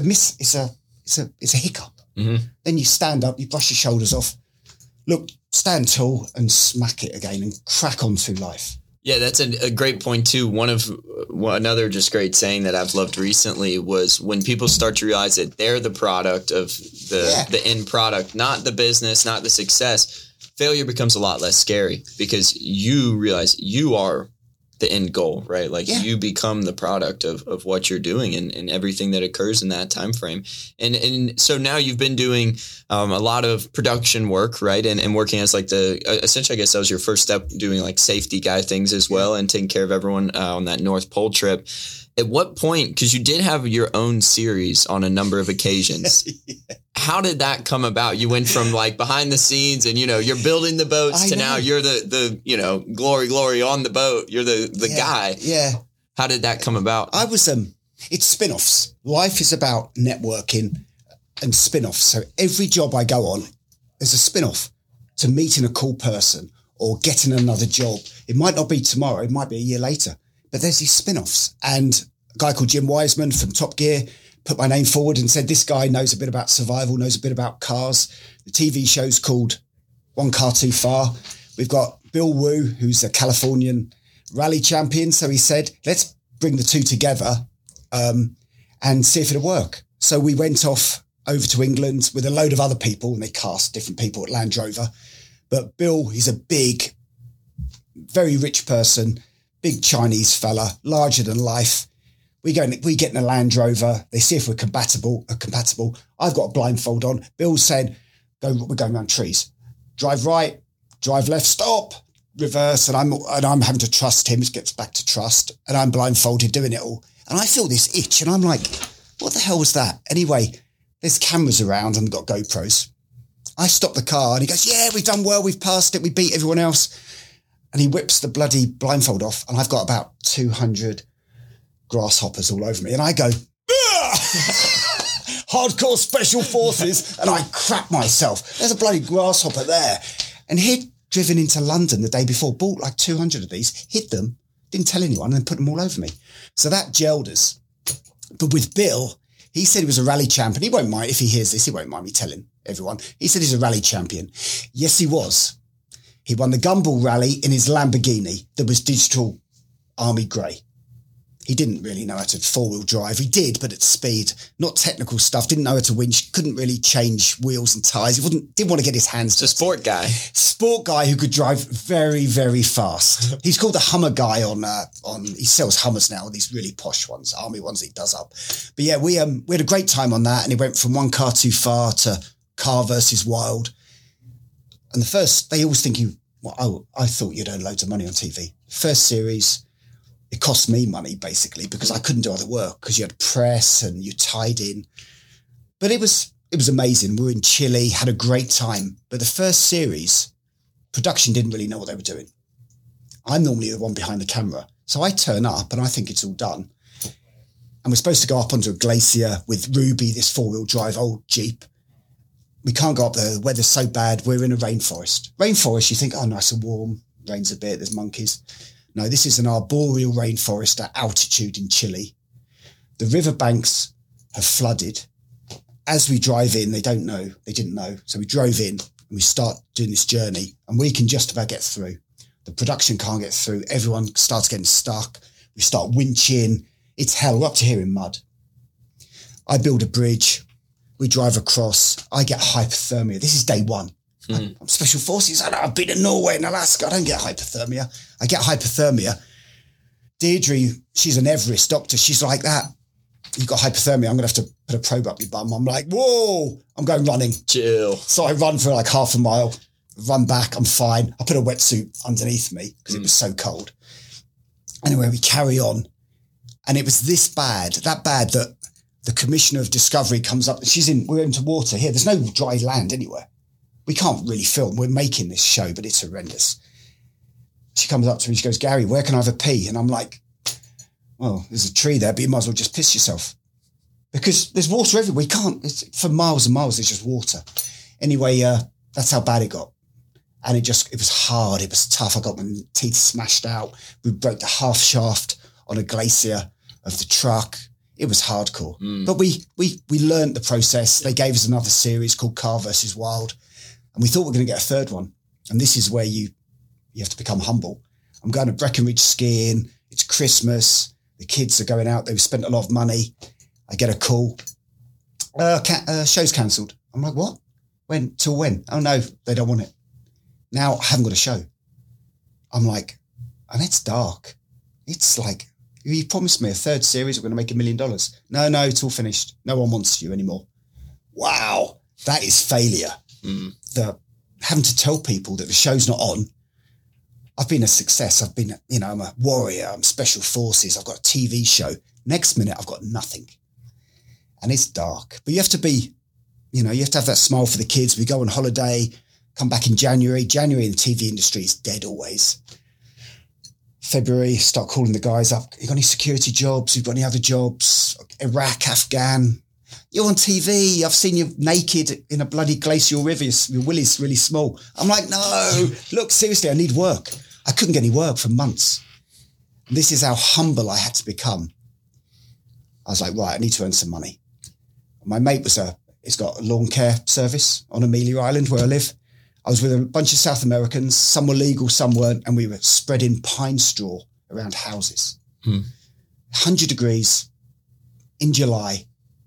a hiccup. Mm-hmm. Then you stand up, you brush your shoulders off, look, stand tall and smack it again and crack on through life. Yeah, that's a great point too. Another just great saying that I've loved recently was when people start to realize that they're the product of the end product, not the business, not the success, failure becomes a lot less scary because you realize you are the end goal, right? Like you become the product of what you're doing and everything that occurs in that time frame. And so now you've been doing a lot of production work, right? And working as like essentially, I guess that was your first step, doing like safety guy things as well and taking care of everyone on that North Pole trip. At what point, because you did have your own series on a number of occasions, how did that come about? You went from like behind the scenes and, you're building the boats to now you're the glory on the boat. You're the guy. Yeah. How did that come about? I was, it's spin-offs. Life is about networking and spin-offs. So every job I go on, there's a spin-off to meeting a cool person or getting another job. It might not be tomorrow. It might be a year later. But there's these spin-offs. And a guy called Jim Wiseman from Top Gear put my name forward and said, this guy knows a bit about survival, knows a bit about cars. The TV show's called One Car Too Far. We've got Bill Wu, who's a Californian rally champion. So he said, let's bring the two together and see if it'll work. So we went off over to England with a load of other people, and they cast different people at Land Rover. But Bill, he's a big, very rich person, big Chinese fella, larger than life. We get in a Land Rover. They see if we're compatible. I've got a blindfold on. Bill said, we're going around trees. Drive right, drive left, stop, reverse. And I'm having to trust him. It gets back to trust. And I'm blindfolded doing it all. And I feel this itch and I'm like, what the hell was that? Anyway, there's cameras around and got GoPros. I stop the car and he goes, yeah, we've done well. We've passed it. We beat everyone else. And he whips the bloody blindfold off and I've got about 200 grasshoppers all over me. And I go, hardcore special forces. And I crap myself. There's a bloody grasshopper there. And he'd driven into London the day before, bought like 200 of these, hid them, didn't tell anyone, and then put them all over me. So that gelled us. But with Bill, he said he was a rally champion. He won't mind, if he hears this, he won't mind me telling everyone. He said he's a rally champion. Yes, he was. He won the Gumball Rally in his Lamborghini that was digital army grey. He didn't really know how to four-wheel drive. He did, but at speed, not technical stuff. Didn't know how to winch. Couldn't really change wheels and tyres. He didn't want to get his hands dirty. It's a sport guy. Sport guy who could drive very, very fast. He's called the Hummer guy on. He sells Hummers now, these really posh ones, army ones that he does up. But yeah, we had a great time on that, and it went from One Car Too Far to Car versus Wild. And the first, they always think I thought you'd earn loads of money on TV. First series. It cost me money, basically, because I couldn't do other work because you had press and you tied in. But it was amazing. We were in Chile, had a great time. But the first series, production didn't really know what they were doing. I'm normally the one behind the camera. So I turn up and I think it's all done. And we're supposed to go up onto a glacier with Ruby, this four-wheel drive old Jeep. We can't go up there. The weather's so bad. We're in a rainforest. Rainforest, you think, oh, nice and warm. Rains a bit. There's monkeys. No, this is an arboreal rainforest at altitude in Chile. The riverbanks have flooded. As we drive in, they didn't know. So we drove in and we start doing this journey and we can just about get through. The production can't get through. Everyone starts getting stuck. We start winching. It's hell. We're up to here in mud. I build a bridge. We drive across. I get hypothermia. This is day one. I'm Special Forces. I've been in Norway and Alaska. I don't get hypothermia. I get hypothermia. Deirdre, she's an Everest doctor. She's like that. You've got hypothermia. I'm going to have to put a probe up your bum. I'm like, whoa, I'm going running. Chill. So I run for like half a mile, run back. I'm fine. I put a wetsuit underneath me because it was so cold. Anyway, we carry on. And it was that bad that the Commissioner of Discovery comes up. We're into water here. There's no dry land anywhere. We can't really film. We're making this show, but it's horrendous. She comes up to me. She goes, Gary, where can I have a pee? And I'm like, well, there's a tree there, but you might as well just piss yourself. Because there's water everywhere. We can't. For miles and miles, there's just water. Anyway, that's how bad it got. And it was hard. It was tough. I got my teeth smashed out. We broke the half shaft on a glacier of the truck. It was hardcore. But we learned the process. They gave us another series called Car versus Wild. And we thought we were going to get a third one. And this is where you have to become humble. I'm going to Breckenridge skiing. It's Christmas. The kids are going out. They've spent a lot of money. I get a call. Show's cancelled. I'm like, what? When? Till when? Oh, no, they don't want it. Now I haven't got a show. I'm like, and it's dark. It's like, you promised me a third series. We're going to make $1 million. No, it's all finished. No one wants you anymore. Wow. That is failure. Having to tell people that the show's not on. I've been a success. I'm a warrior. I'm Special Forces. I've got a TV show. Next minute, I've got nothing. And it's dark. But you have to have that smile for the kids. We go on holiday, come back in January. January in the TV industry is dead always. February, start calling the guys up. You got any security jobs? You got any other jobs? Iraq, Afghan. You're on TV. I've seen you naked in a bloody glacial river. Your willy's really small. I'm like, no, look, seriously, I need work. I couldn't get any work for months. This is how humble I had to become. I was like, right, I need to earn some money. My mate he's got a lawn care service on Amelia Island where I live. I was with a bunch of South Americans. Some were legal, some weren't. And we were spreading pine straw around houses. 100 degrees in July.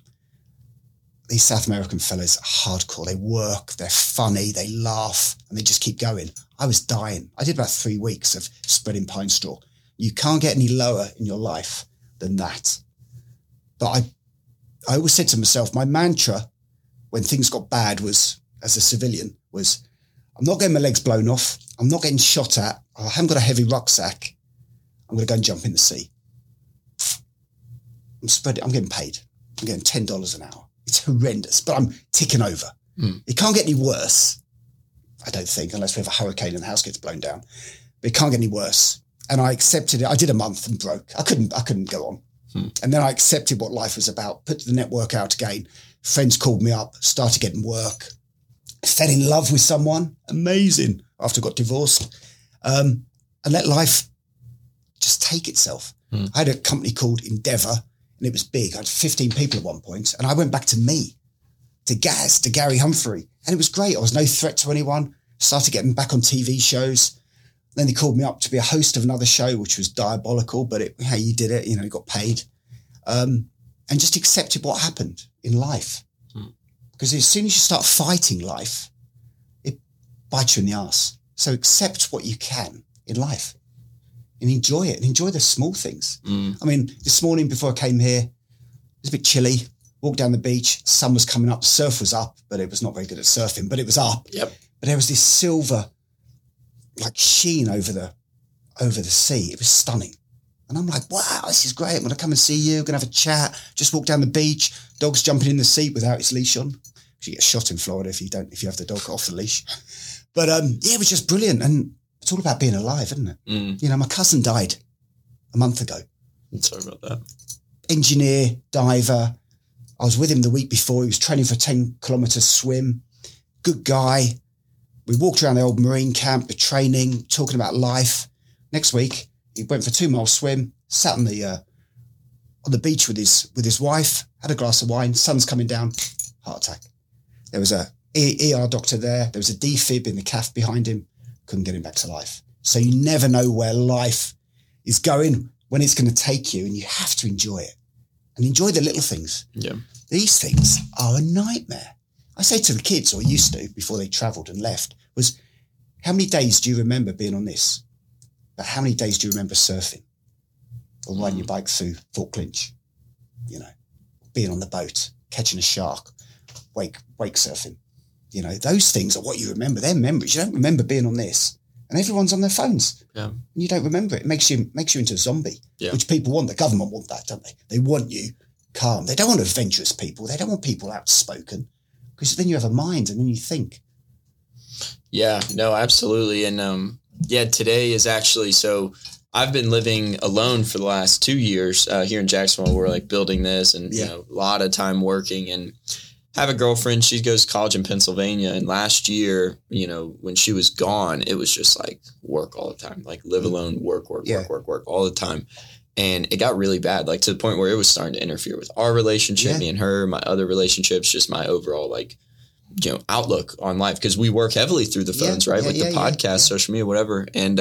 These South American fellas are hardcore. They work, they're funny, they laugh, and they just keep going. I was dying. I did about 3 weeks of spreading pine straw. You can't get any lower in your life than that. But I always said to myself, my mantra when things got bad was, as a civilian, was I'm not getting my legs blown off. I'm not getting shot at. I haven't got a heavy rucksack. I'm going to go and jump in the sea. I'm getting paid. I'm getting $10 an hour. It's horrendous, but I'm ticking over. It can't get any worse, I don't think, unless we have a hurricane and the house gets blown down. But it can't get any worse. And I accepted it. I did a month and broke. I couldn't go on. And then I accepted what life was about, put the network out again. Friends called me up, started getting work, fell in love with someone. Amazing. After I got divorced. And let life just take itself. I had a company called Endeavour, and it was big. I had 15 people at one point, and I went back to me, to Gaz, to Gary Humphrey, and it was great. I was no threat to anyone. Started getting back on TV shows. Then they called me up to be a host of another show, which was diabolical, but hey, you did it, you got paid. And just accepted what happened in life. Because as soon as you start fighting life, it bites you in the arse. So accept what you can in life and enjoy it, and enjoy the small things. I mean, this morning before I came here, it was a bit chilly. Walked down the beach, sun was coming up, the surf was up, but it was not very good at surfing, but it was up. Yep. But there was this silver sheen over the sea. It was stunning. And I'm like, wow, this is great. I'm going to come and see you. Going to have a chat. Just walk down the beach. Dog's jumping in the seat without its leash on. You get shot in Florida if you have the dog off the leash. But it was just brilliant. And it's all about being alive, isn't it? My cousin died a month ago. Sorry about that. Engineer, diver. I was with him the week before. He was training for a 10-kilometre swim. Good guy. We walked around the old Marine camp, the training, talking about life. Next week, he went for a 2-mile swim, sat on the beach with his wife, had a glass of wine, sun's coming down, heart attack. There was a ER doctor there. There was a defib in the calf behind him. Couldn't get him back to life. So you never know where life is going, when it's going to take you, and you have to enjoy it. And enjoy the little things. Yeah. These things are a nightmare. I say to the kids, or used to before they travelled and left, was, how many days do you remember being on this? But how many days do you remember surfing? Or riding your bike through Fort Clinch? Being on the boat, catching a shark, wake surfing. Those things are what you remember. They're memories. You don't remember being on this. And everyone's on their phones. Yeah. And you don't remember it. It makes you into a zombie, which people want. The government want that, don't they? They want you calm. They don't want adventurous people. They don't want people outspoken, because then you have a mind and then you think. Yeah, no, absolutely. And today is actually, so I've been living alone for the last 2 years here in Jacksonville. We're building this and a lot of time working, and have a girlfriend. She goes to college in Pennsylvania. And last year, when she was gone, it was just work all the time, live alone, work all the time. And it got really bad, to the point where it was starting to interfere with our relationship, me and her, my other relationships, just my overall, outlook on life. Because we work heavily through the phones, right? With the podcast, social media, whatever. And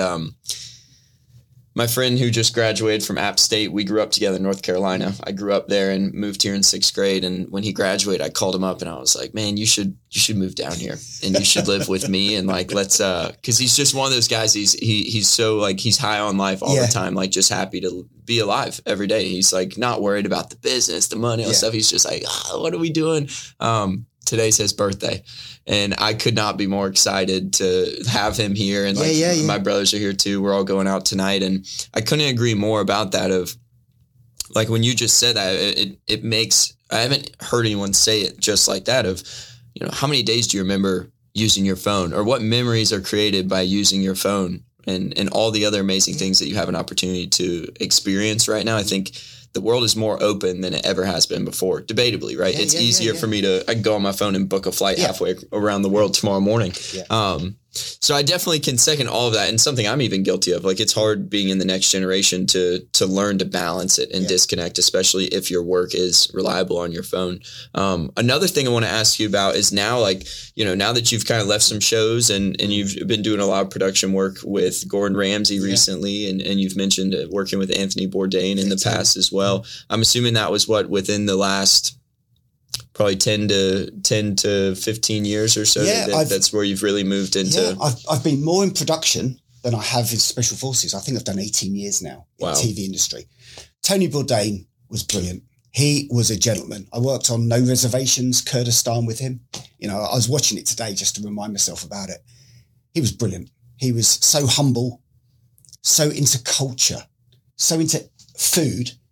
my friend who just graduated from App State, we grew up together in North Carolina. I grew up there and moved here in 6th grade. And when he graduated, I called him up and I was like, man, you should move down here and you should live with me. And let's, cause he's just one of those guys. He's so he's high on life all the time. Just happy to be alive every day. He's not worried about the business, the money, all that stuff. He's just what are we doing? Today's his birthday, and I could not be more excited to have him here. And my brothers are here too. We're all going out tonight, and I couldn't agree more about that. Of when you just said that, it makes, I haven't heard anyone say it just like that. Of how many days do you remember using your phone, or what memories are created by using your phone, and all the other amazing things that you have an opportunity to experience right now. I think the world is more open than it ever has been before, debatably, right? It's easier for me I can go on my phone and book a flight halfway around the world tomorrow morning. Yeah. So I definitely can second all of that, and something I'm even guilty of. It's hard being in the next generation to learn to balance it and disconnect, especially if your work is reliable on your phone. Another thing I want to ask you about is now, now that you've kind of left some shows and you've been doing a lot of production work with Gordon Ramsay recently, and you've mentioned working with Anthony Bourdain in the past as well. I'm assuming that was within the last probably 10 to 15 years or so. That's where you've really moved into. Yeah, I've been more in production than I have in special forces. I think I've done 18 years now in the TV industry. Tony Bourdain was brilliant. He was a gentleman. I worked on No Reservations, Kurdistan with him. I was watching it today just to remind myself about it. He was brilliant. He was so humble, so into culture, so into food.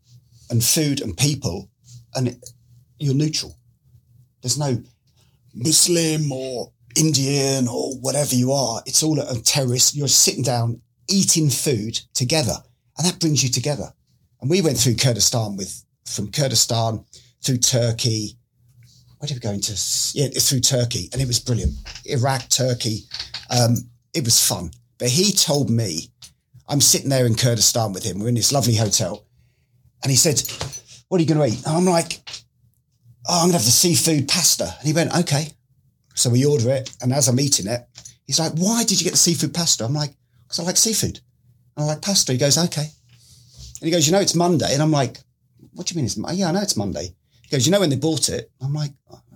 and food and people, and you're neutral. There's no Muslim or Indian or whatever you are. It's all a terrorist. You're sitting down, eating food together, and that brings you together. And we went through Kurdistan from Kurdistan through Turkey. Where did we go into? Yeah, through Turkey, and it was brilliant. Iraq, Turkey. It was fun. But he told me, I'm sitting there in Kurdistan with him. We're in this lovely hotel. And he said, what are you going to eat? And I'm like, I'm going to have the seafood pasta. And he went, okay. So we order it. And as I'm eating it, he's like, why did you get the seafood pasta? I'm like, because I like seafood. And I like pasta. He goes, okay. And he goes, it's Monday. And I'm like, what do you mean? Yeah, I know it's Monday. He goes, when they bought it? I'm like,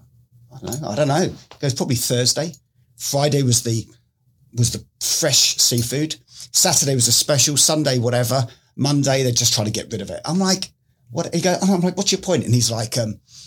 I don't know. He goes, probably Thursday. Friday was the fresh seafood. Saturday was a special. Sunday, whatever. Monday, they're just trying to get rid of it. I'm like, what? He goes, I'm like, what's your point? And he's like,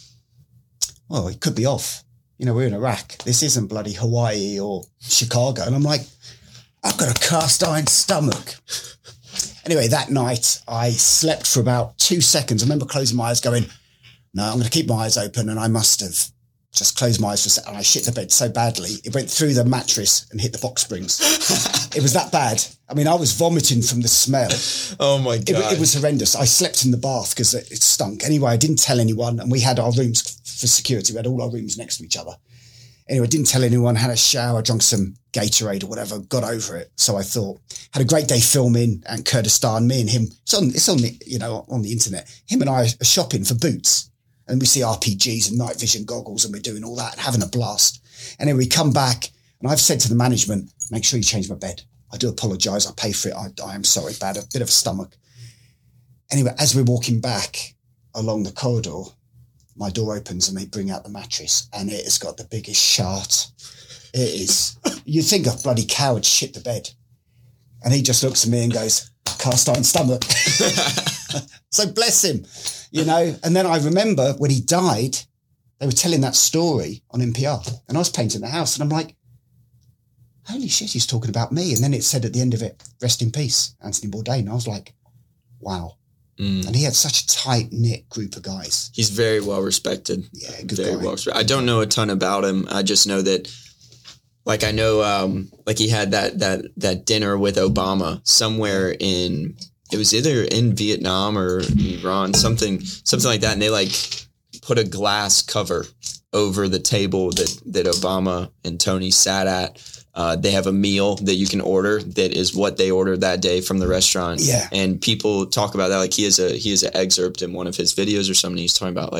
well, it could be off. We're in Iraq. This isn't bloody Hawaii or Chicago. And I'm like, I've got a cast iron stomach. Anyway, that night I slept for about 2 seconds. I remember closing my eyes going, no, I'm going to keep my eyes open. And I must have just closed my eyes for a second. And I shit the bed so badly. It went through the mattress and hit the box springs. It was that bad. I mean, I was vomiting from the smell. Oh my God. It was horrendous. I slept in the bath because it stunk. Anyway, I didn't tell anyone. And we had our rooms for security. We had all our rooms next to each other. Anyway, I didn't tell anyone, had a shower, drank some Gatorade or whatever, got over it. So I thought, had a great day filming at Kurdistan, me and him. It's on the, on the internet. Him and I are shopping for boots. And we see RPGs and night vision goggles and we're doing all that and having a blast. And then we come back and I've said to the management, make sure you change my bed. I do apologise. I pay for it. I am sorry, a bit of a stomach. Anyway, as we're walking back along the corridor, my door opens and they bring out the mattress and it has got the biggest shart. It is. You think a bloody cow would shit the bed. And he just looks at me and goes, cast iron stomach. So bless him, And then I remember when he died, they were telling that story on NPR and I was painting the house and I'm like, holy shit, he's talking about me. And then it said at the end of it, rest in peace, Anthony Bourdain. I was like, wow. And he had such a tight-knit group of guys. He's very well respected. Yeah, good very guy. well respected. I don't know a ton about him. I just know that, I know, he had that dinner with Obama somewhere it was either in Vietnam or Iran, something like that. And they put a glass cover over the table that Obama and Tony sat at. They have a meal that you can order that is what they ordered that day from the restaurant. Yeah. And people talk about that. He has an excerpt in one of his videos or something. He's talking about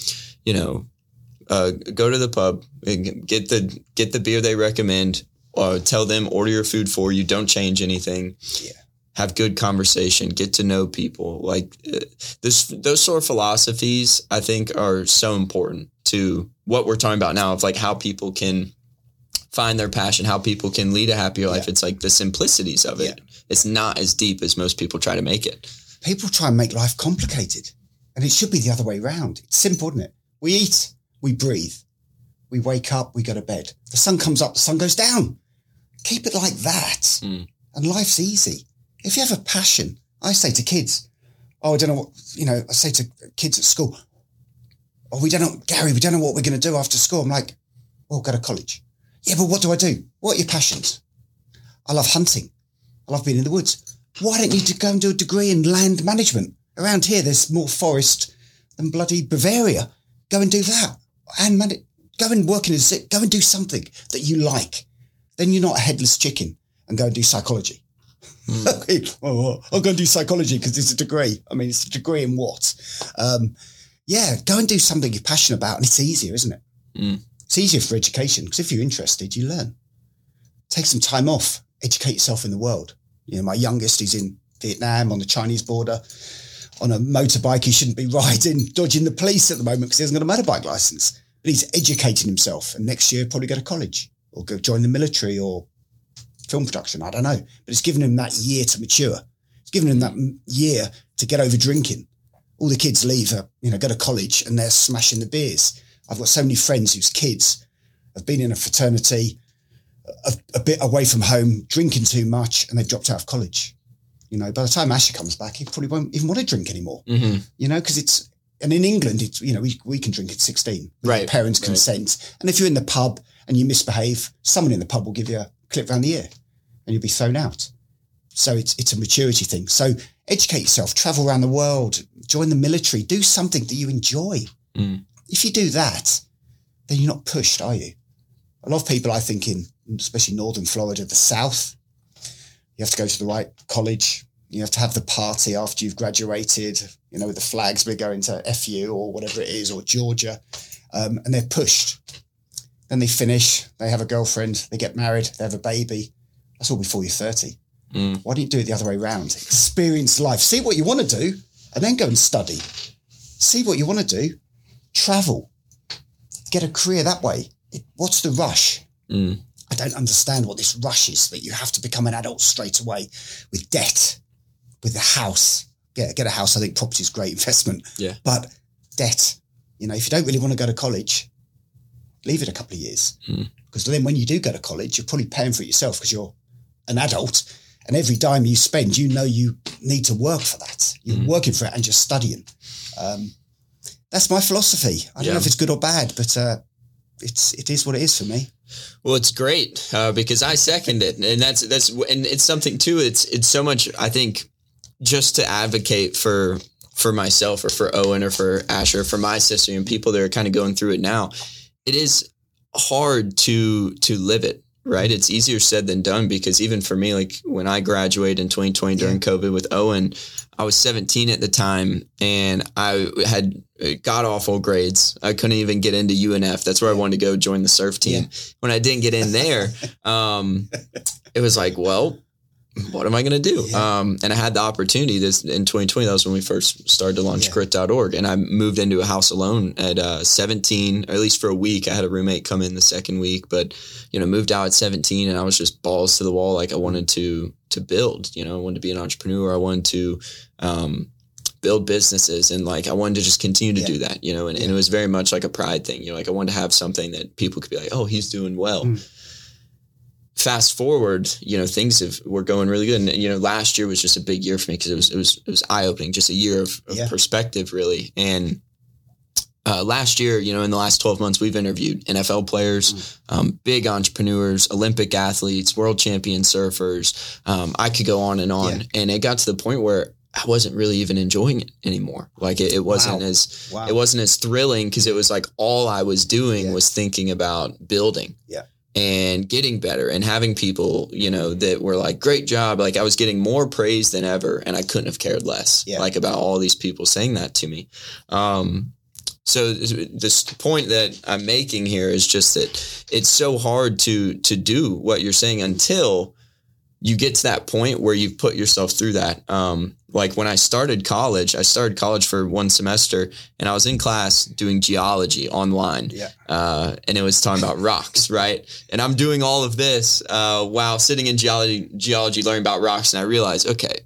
go to the pub and get the beer they recommend, tell them, order your food for you. Don't change anything. Yeah. Have good conversation, get to know people. Those sort of philosophies, I think, are so important to what we're talking about now of how people can find their passion, how people can lead a happier life. It's the simplicities of it. Yeah. It's not as deep as most people try to make it. People try and make life complicated and it should be the other way around. It's simple, isn't it? We eat, we breathe, we wake up, we go to bed. The sun comes up, the sun goes down. Keep it like that and life's easy. If you have a passion, I say to kids, I don't know what, I say to kids at school, we don't know, Gary, we don't know what we're going to do after school. I'm like, well, go to college. Yeah, but what do I do? What are your passions? I love hunting. I love being in the woods. Why don't you go and do a degree in land management? Around here, there's more forest than bloody Bavaria. Go and do that. And go and work go and do something that you like. Then you're not a headless chicken and go and do psychology. Well, I'll go and do psychology because it's a degree. I mean, it's a degree in what? Go and do something you're passionate about and it's easier, isn't it? It's easier for education because if you're interested, you learn. Take some time off, educate yourself in the world. My youngest, he's in Vietnam on the Chinese border on a motorbike. He shouldn't be dodging the police at the moment because he hasn't got a motorbike license. But he's educating himself and next year he'll probably go to college or go join the military or film production, I don't know. But it's given him that year to mature. It's given him that year to get over drinking. All the kids leave, go to college and they're smashing the beers. I've got so many friends whose kids have been in a fraternity, a bit away from home, drinking too much, and they've dropped out of college. You know, by the time Asher comes back, he probably won't even want to drink anymore. Mm-hmm. You know, because and in England, it's, you know, we can drink at 16 with right. parents' consent. And if you're in the pub and you misbehave, someone in the pub will give you a clip round the ear and you'll be thrown out. So it's a maturity thing. So educate yourself, travel around the world, join the military, do something that you enjoy. Mm. If you do that, then you're not pushed, are you? A lot of people, I think, in especially northern Florida, the South, you have to go to the right college. You have to have the party after you've graduated, you know, with the flags. We're going to FU or whatever it is, or Georgia. And they're pushed. Then they finish, they have a girlfriend, they get married, they have a baby. That's all before you're 30. Mm. Why don't you do it the other way around? Experience life. See what you want to do and then go and study. See what you want to do. Travel. Get a career that way. What's the rush? Mm. I don't understand what this rush is, that you have to become an adult straight away with debt, with a house. Get a house. I think property is a great investment. Yeah. But debt, you know, if you don't really want to go to college, leave it a couple of years. Because then when you do go to college, you're probably paying for it yourself because you're an adult. And every dime you spend, you know you need to work for that. You're working for it and just studying. That's my philosophy. I don't know if it's good or bad, but it is what it is for me. Well, it's great because I second it, and that's and it's something too. It's so much. I think just to advocate for myself or for Owen or for Asher, for my sister and people that are kind of going through it now. It is hard to live it. Right. It's easier said than done because even for me, like when I graduated in 2020 during COVID with Owen, I was 17 at the time and I had god awful grades. I couldn't even get into UNF. That's where I wanted to go join the surf team. Yeah. When I didn't get in there, it was like, well, what am I going to do? Yeah. And I had the opportunity in 2020. That was when we first started to launch Crit.org. And I moved into a house alone at 17, or at least for a week. I had a roommate come in the second week, but, you know, moved out at 17 and I was just balls to the wall. Like I wanted to build, you know, I wanted to be an entrepreneur. I wanted to build businesses and like I wanted to just continue to do that, you know, and it was very much like a pride thing. You know, like I wanted to have something that people could be like, oh, he's doing well. Fast forward, you know, things were going really good. And, you know, last year was just a big year for me because it was eye-opening, just a year of perspective, really. And last year, you know, in the last 12 months, we've interviewed NFL players, big entrepreneurs, Olympic athletes, world champion surfers. I could go on. And it got to the point where I wasn't really even enjoying it anymore. Like it wasn't it wasn't as thrilling because it was like all I was doing was thinking about building. Yeah. And getting better and having people, you know, that were like, great job. Like I was getting more praise than ever and I couldn't have cared less like about all these people saying that to me. So this point that I'm making here is just that it's so hard to do what you're saying until you get to that point where you've put yourself through that. Like when I started college for one semester and I was in class doing geology online. And it was talking about rocks, right? And I'm doing all of this while sitting in geology learning about rocks. And I realized, okay,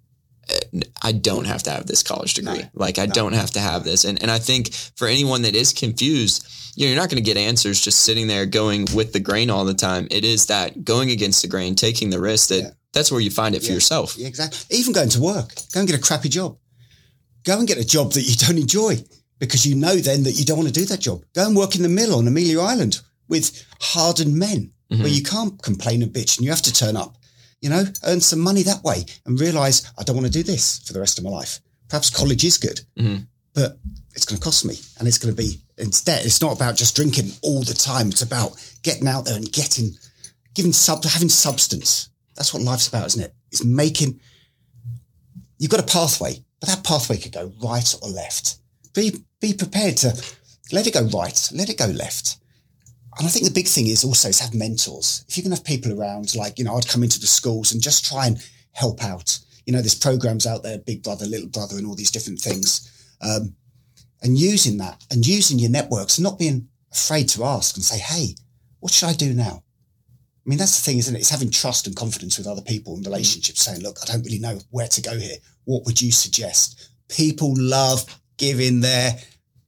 I don't have to have this college degree. I don't have to have this. And I think for anyone that is confused, you know, you're not going to get answers just sitting there going with the grain all the time. It is that going against the grain, taking the risk that's where you find it for yourself. Yeah, exactly. Even going to work, go and get a crappy job. Go and get a job that you don't enjoy because you know then that you don't want to do that job. Go and work in the mill on Amelia Island with hardened men where you can't complain and bitch and you have to turn up, you know, earn some money that way and realize I don't want to do this for the rest of my life. Perhaps college is good, but it's going to cost me and it's going to be instead. It's not about just drinking all the time. It's about getting out there and having substance. That's what life's about, isn't it? It's you've got a pathway, but that pathway could go right or left. Be prepared to let it go right, let it go left. And I think the big thing is also have mentors. If you can have people around, like, you know, I'd come into the schools and just try and help out. You know, there's programs out there, Big Brother, Little Brother, and all these different things. And using that and using your networks and not being afraid to ask and say, hey, what should I do now? I mean, that's the thing, isn't it? It's having trust and confidence with other people and relationships, saying, look, I don't really know where to go here. What would you suggest? People love giving their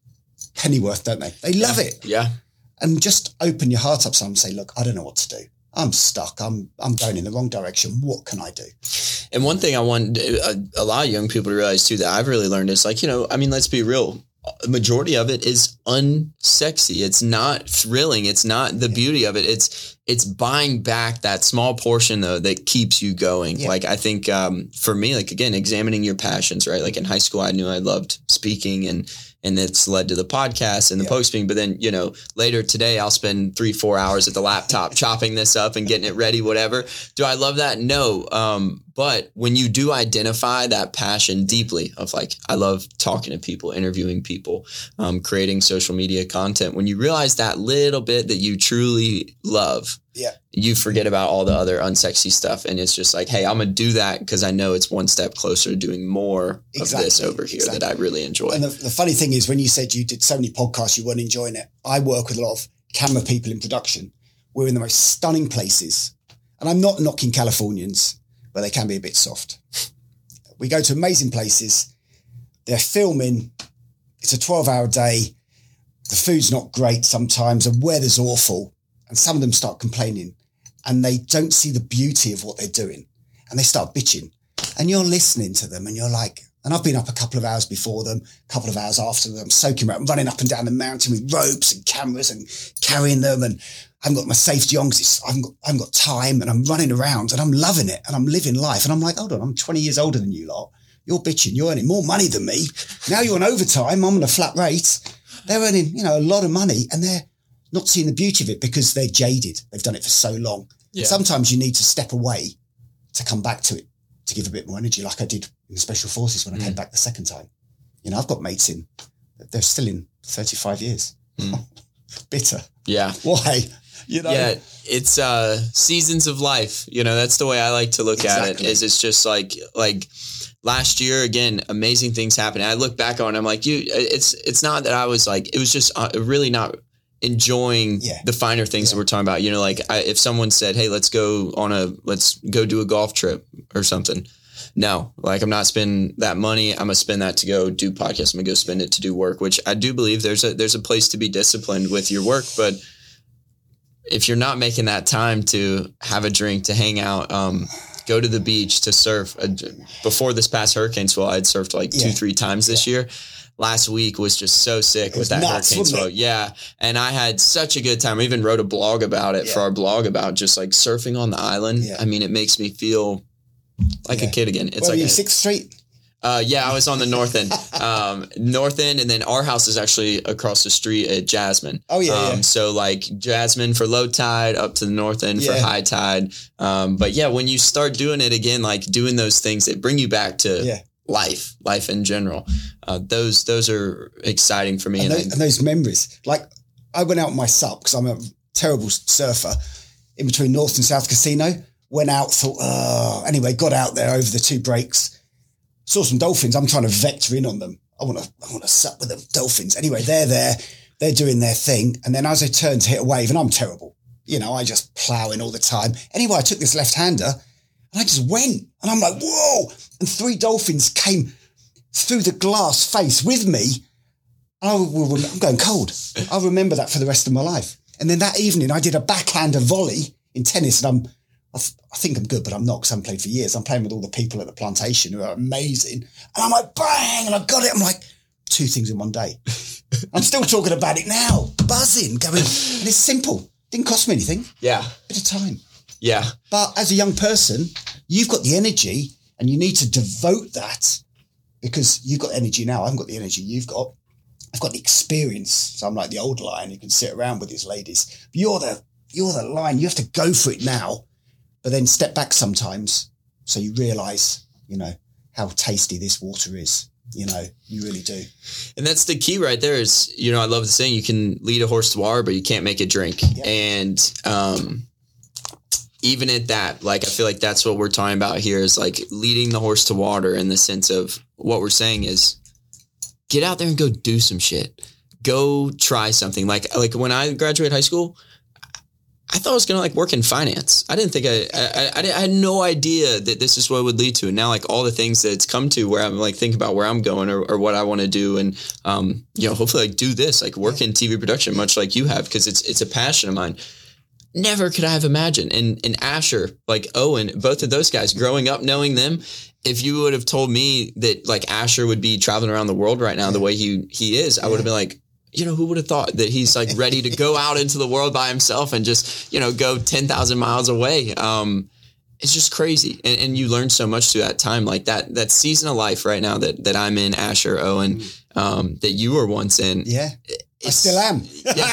pennyworth, don't they? They love it. Yeah. And just open your heart up to someone and say, look, I don't know what to do. I'm stuck. I'm going in the wrong direction. What can I do? And one thing I want a lot of young people to realize too, that I've really learned is like, let's be real. A majority of it is unsexy. It's not thrilling. It's not the beauty of it. It's buying back that small portion though that keeps you going. Yeah. Like I think for me, like again, examining your passions, right? Like in high school, I knew I loved speaking and it's led to the podcast and the posting. But then, later today, I'll spend 3-4 hours at the laptop chopping this up and getting it ready, whatever. Do I love that? No. But when you do identify that passion deeply of like, I love talking to people, interviewing people, creating social media content, when you realize that little bit that you truly love, you forget about all the other unsexy stuff. And it's just like, hey, I'm going to do that because I know it's one step closer to doing more of this over here that I really enjoy. And the funny thing is when you said you did so many podcasts, you weren't enjoying it. I work with a lot of camera people in production. We're in the most stunning places. And I'm not knocking Californians, but they can be a bit soft. We go to amazing places. They're filming. It's a 12-hour day. The food's not great sometimes. The weather's awful. And some of them start complaining and they don't see the beauty of what they're doing and they start bitching and you're listening to them and you're like, and I've been up a couple of hours before them, a couple of hours after them, soaking wet, I'm running up and down the mountain with ropes and cameras and carrying them and I haven't got my safety on because I haven't got time and I'm running around and I'm loving it and I'm living life. And I'm like, hold on, I'm 20 years older than you lot. You're bitching. You're earning more money than me. Now you're on overtime. I'm on a flat rate. They're earning, a lot of money and they're not seeing the beauty of it because they're jaded. They've done it for so long. Yeah. Sometimes you need to step away to come back to it, to give a bit more energy, like I did in the Special Forces when I came back the second time. I've got mates they're still in 35 years. Bitter. Yeah. Why? Yeah, it's seasons of life. That's the way I like to look at it, is it's just like last year, again, amazing things happened. I look back on it, I'm like, it's not that I was like, it was just really not enjoying the finer things that we're talking about. If someone said, hey, let's go do a golf trip or something. No, I'm not spending that money. I'm going to spend that to go do podcasts. I'm going to go spend it to do work, which I do believe there's a place to be disciplined with your work. But if you're not making that time to have a drink, to hang out, go to the beach, to surf. Before this past hurricane swell, I'd surfed 2-3 times this year. Last week was just so sick with that hurricane swell. Yeah. And I had such a good time. I even wrote a blog about it for our blog about just surfing on the island. Yeah. I mean, it makes me feel like a kid again. It's you 6th Street? I was on the north end. And then our house is actually across the street at Jasmine. Oh yeah. So Jasmine for low tide, up to the north end for high tide. But when you start doing it again, doing those things that bring you back to life in general, those are exciting for me. And those memories, I went out on my sup because I'm a terrible surfer in between North and South Casino, went out, thought, anyway, got out there over the 2 breaks, saw some dolphins. I'm trying to vector in on them. I want to sup with the dolphins. Anyway, they're there, they're doing their thing. And then as I turned to hit a wave, and I'm terrible, I just plow in all the time. Anyway, I took this left-hander and I just went and I'm like, whoa. And 3 dolphins came through the glass face with me. I'm going cold. I'll remember that for the rest of my life. And then that evening I did a backhander volley in tennis and I think I'm good, but I'm not because I haven't played for years. I'm playing with all the people at the plantation who are amazing. And I'm like, bang, and I got it. I'm like, 2 things in one day. I'm still talking about it now, buzzing, going, and it's simple. Didn't cost me anything. Yeah. Bit of time. Yeah. But as a young person, you've got the energy and you need to devote that because you've got energy now. I haven't got the energy you've got. I've got the experience. So I'm like the old lion who can sit around with his ladies. You're the lion. You have to go for it now. But then step back sometimes so you realise, how tasty this water is. You really do. And that's the key right there is, I love the saying, you can lead a horse to water, but you can't make it drink. Yep. And even at that, I feel like that's what we're talking about here is leading the horse to water in the sense of what we're saying is get out there and go do some shit. Go try something. Like when I graduated high school, I thought I was going to work in finance. I didn't think I had no idea that this is what it would lead to. And now all the things that it's come to where I'm thinking about where I'm going or what I want to do. And, hopefully do this, work in TV production, much like you have, because it's a passion of mine. never could I have imagined. And Asher, like Owen, both of those guys, growing up knowing them, if you would have told me that like Asher would be traveling around the world right now the way he is, I would have been like, who would have thought that he's like ready to go out into the world by himself and just, go 10,000 miles away. It's just crazy. And you learn so much through that time, like that season of life right now that I'm in, Asher, Owen, that you were once in. Yeah. I still am.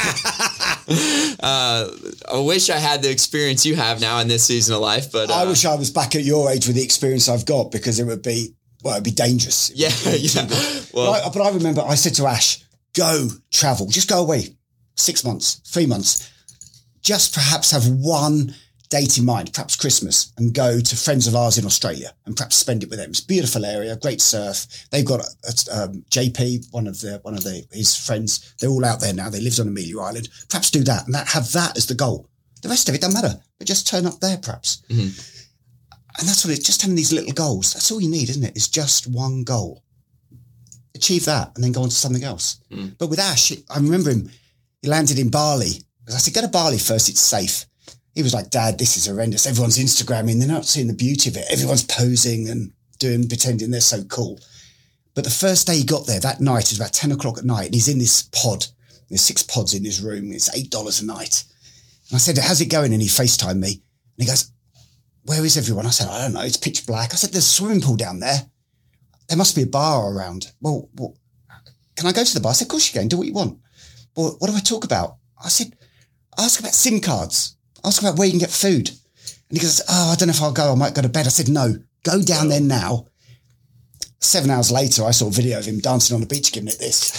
I wish I had the experience you have now in this season of life, but I wish I was back at your age with the experience I've got, because it'd be dangerous. Well, but I remember I said to Ash, go travel, just go away 6 months, 3 months, just perhaps have one date in mind, perhaps Christmas, and go to friends of ours in Australia and perhaps spend it with them. It's a beautiful area, great surf. They've got JP, one of his friends. They're all out there now. They live on Amelia Island. Perhaps do that and have that as the goal. The rest of it doesn't matter, but just turn up there perhaps. Mm-hmm. And that's what it's just having these little goals. That's all you need, isn't it? It's just one goal. Achieve that and then go on to something else. Mm. But with Ash, I remember him, he landed in Bali. I said, go to Bali first, it's safe. He was like, Dad, this is horrendous. Everyone's Instagramming. They're not seeing the beauty of it. Everyone's posing and pretending they're so cool. But the first day he got there, that night, it was about 10 o'clock at night, and he's in this pod. There's 6 pods in his room. It's $8 a night. And I said, how's it going? And he FaceTimed me. And he goes, where is everyone? I said, I don't know. It's pitch black. I said, there's a swimming pool down there. There must be a bar around. Well, can I go to the bar? I said, of course you can. Do what you want. Well, what do I talk about? I said, ask about SIM cards. Ask about where you can get food. And he goes, I don't know if I'll go. I might go to bed. I said, no, go down there now. 7 hours later, I saw a video of him dancing on the beach giving it this.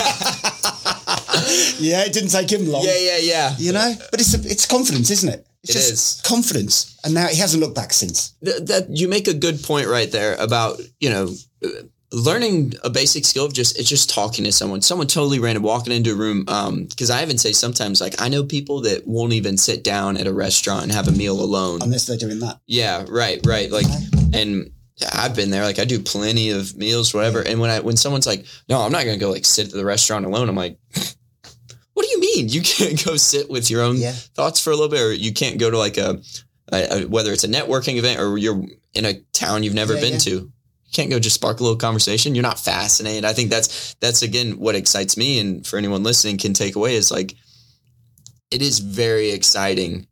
Yeah, it didn't take him long. Yeah. But it's confidence, isn't it? It's it is confidence. And now he hasn't looked back since. That you make a good point right there about, learning a basic skill of just talking to someone totally random, walking into a room. Cause I even say sometimes, like, I know people that won't even sit down at a restaurant and have a meal alone. Unless they're doing that. Yeah. Right. Like, and I've been there, like I do plenty of meals, whatever. And when someone's like, no, I'm not going to go like sit at the restaurant alone. I'm like, what do you mean? You can't go sit with your own thoughts for a little bit, or you can't go to like a whether it's a networking event or you're in a town you've never been to. You can't go just spark a little conversation. You're not fascinated. I think that's again, what excites me. And for anyone listening can take away is like, it is very exciting.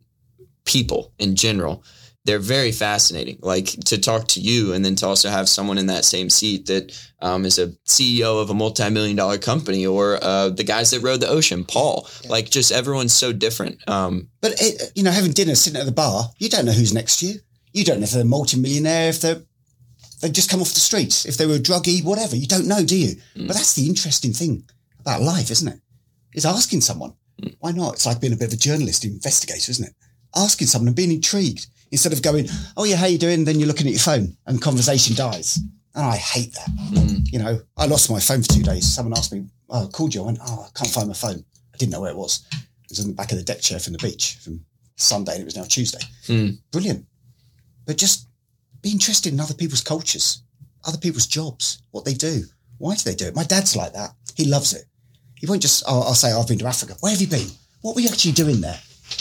People in general, they're very fascinating. Like to talk to you and then to also have someone in that same seat that is a CEO of a multi-million-dollar company, or the guys that rode the ocean, Paul. Like just everyone's so different. But having dinner, sitting at the bar, you don't know who's next to you. You don't know if they're a multi-millionaire, if they've just come off the streets, if they were a druggie, whatever. You don't know, do you? But that's the interesting thing about life, isn't it? Is asking someone. Why not? It's like being a bit of a journalist, investigator, isn't it? Asking someone and being intrigued instead of going, oh yeah, how you doing? Then you're looking at your phone and conversation dies. And I hate that. I lost my phone for 2 days. Someone asked me, I called you. I went, I can't find my phone. I didn't know where it was. It was in the back of the deck chair from the beach from Sunday, and it was now Tuesday. Brilliant. But just be interested in other people's cultures, other people's jobs, what they do. Why do they do it? My dad's like that. He loves it. He won't just, I'll say, I've been to Africa. Where have you been? What were you actually doing there?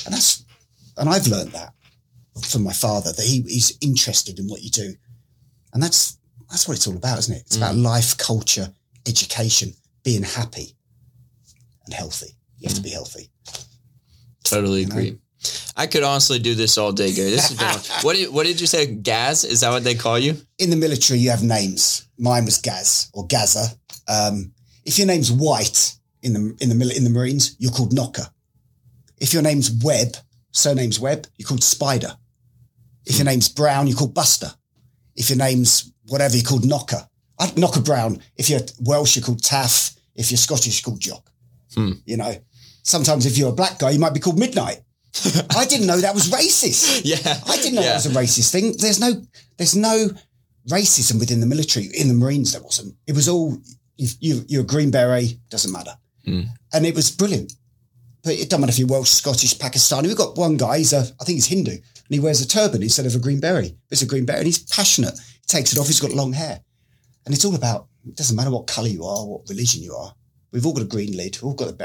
And I've learned that from my father, that he's interested in what you do. And that's what it's all about, isn't it? It's about life, culture, education, being happy and healthy. You have to be healthy. Totally agree. I could honestly do this all day, Gary. This is what did you say? Gaz? Is that what they call you? In the military, you have names. Mine was Gaz or Gaza. If your name's White in the Marines, you're called Knocker. If your name's Webb, surname's Webb, you're called Spider. If your name's Brown, you're called Buster. If your name's whatever, you're called Knocker. Knocker Brown. If you're Welsh, you're called Taff. If you're Scottish, you're called Jock. Sometimes if you're a black guy, you might be called Midnight. I didn't know that was racist. I didn't know that was a racist thing. There's no racism within the military. In the Marines, there wasn't. It was all, you're a Green Beret, doesn't matter. And it was brilliant. But it doesn't matter if you're Welsh, Scottish, Pakistani. We've got one guy, I think he's Hindu, and he wears a turban instead of a green beret. It's a green beret, and he's passionate. He takes it off, he's got long hair. And it's all about, it doesn't matter what colour you are, what religion you are. We've all got a green lid, we've all got a beret.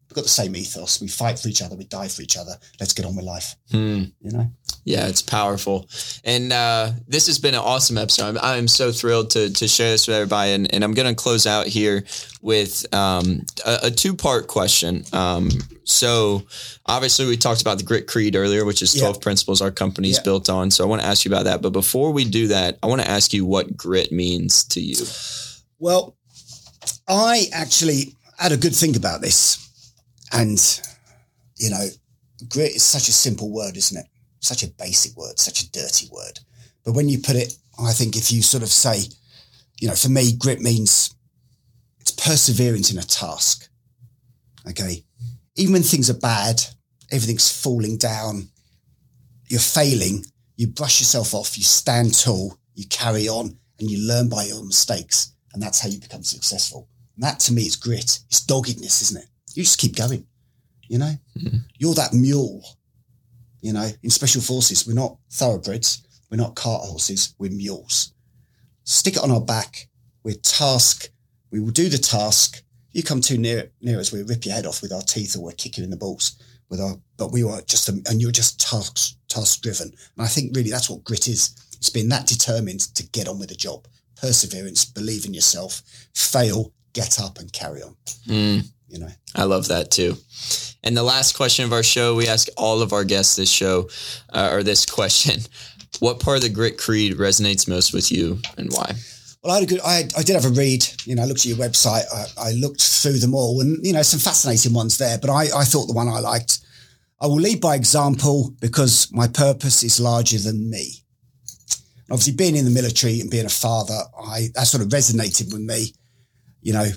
We've got the same ethos. We fight for each other. We die for each other. Let's get on with life. You know? Yeah, it's powerful. And this has been an awesome episode. I'm so thrilled to share this with everybody. And I'm going to close out here with a two-part question. So obviously we talked about the Grit Creed earlier, which is 12 principles our company is built on. So I want to ask you about that. But before we do that, I want to ask you what grit means to you. Well, I actually had a good think about this. And, you know, grit is such a simple word, isn't it? Such a basic word, such a dirty word. But when you put it, I think if you sort of say, you know, for me, grit means it's perseverance in a task. Okay. Even when things are bad, everything's falling down, you're failing, you brush yourself off, you stand tall, you carry on, and you learn by your mistakes. And that's how you become successful. And that to me is grit. It's doggedness, isn't it? You just keep going, you know? You're that mule, you know? In special forces, we're not thoroughbreds. We're not cart horses. We're mules. Stick it on our back. We're task. We will do the task. You come too near us, we'll rip your head off with our teeth or we'll kick you in the balls. But we are just, and you're just task driven. And I think really that's what grit is. It's been that determined to get on with the job. Perseverance, believe in yourself, fail, get up and carry on. You know, I love that too. And the last question of our show, we ask all of our guests this show or this question: what part of the Grit Creed resonates most with you, and why? Well, I did have a read. You know, I looked at your website. I looked through them all, and you know, some fascinating ones there. But I thought the one I liked: I will lead by example because my purpose is larger than me. And obviously, being in the military and being a father, that sort of resonated with me. You know.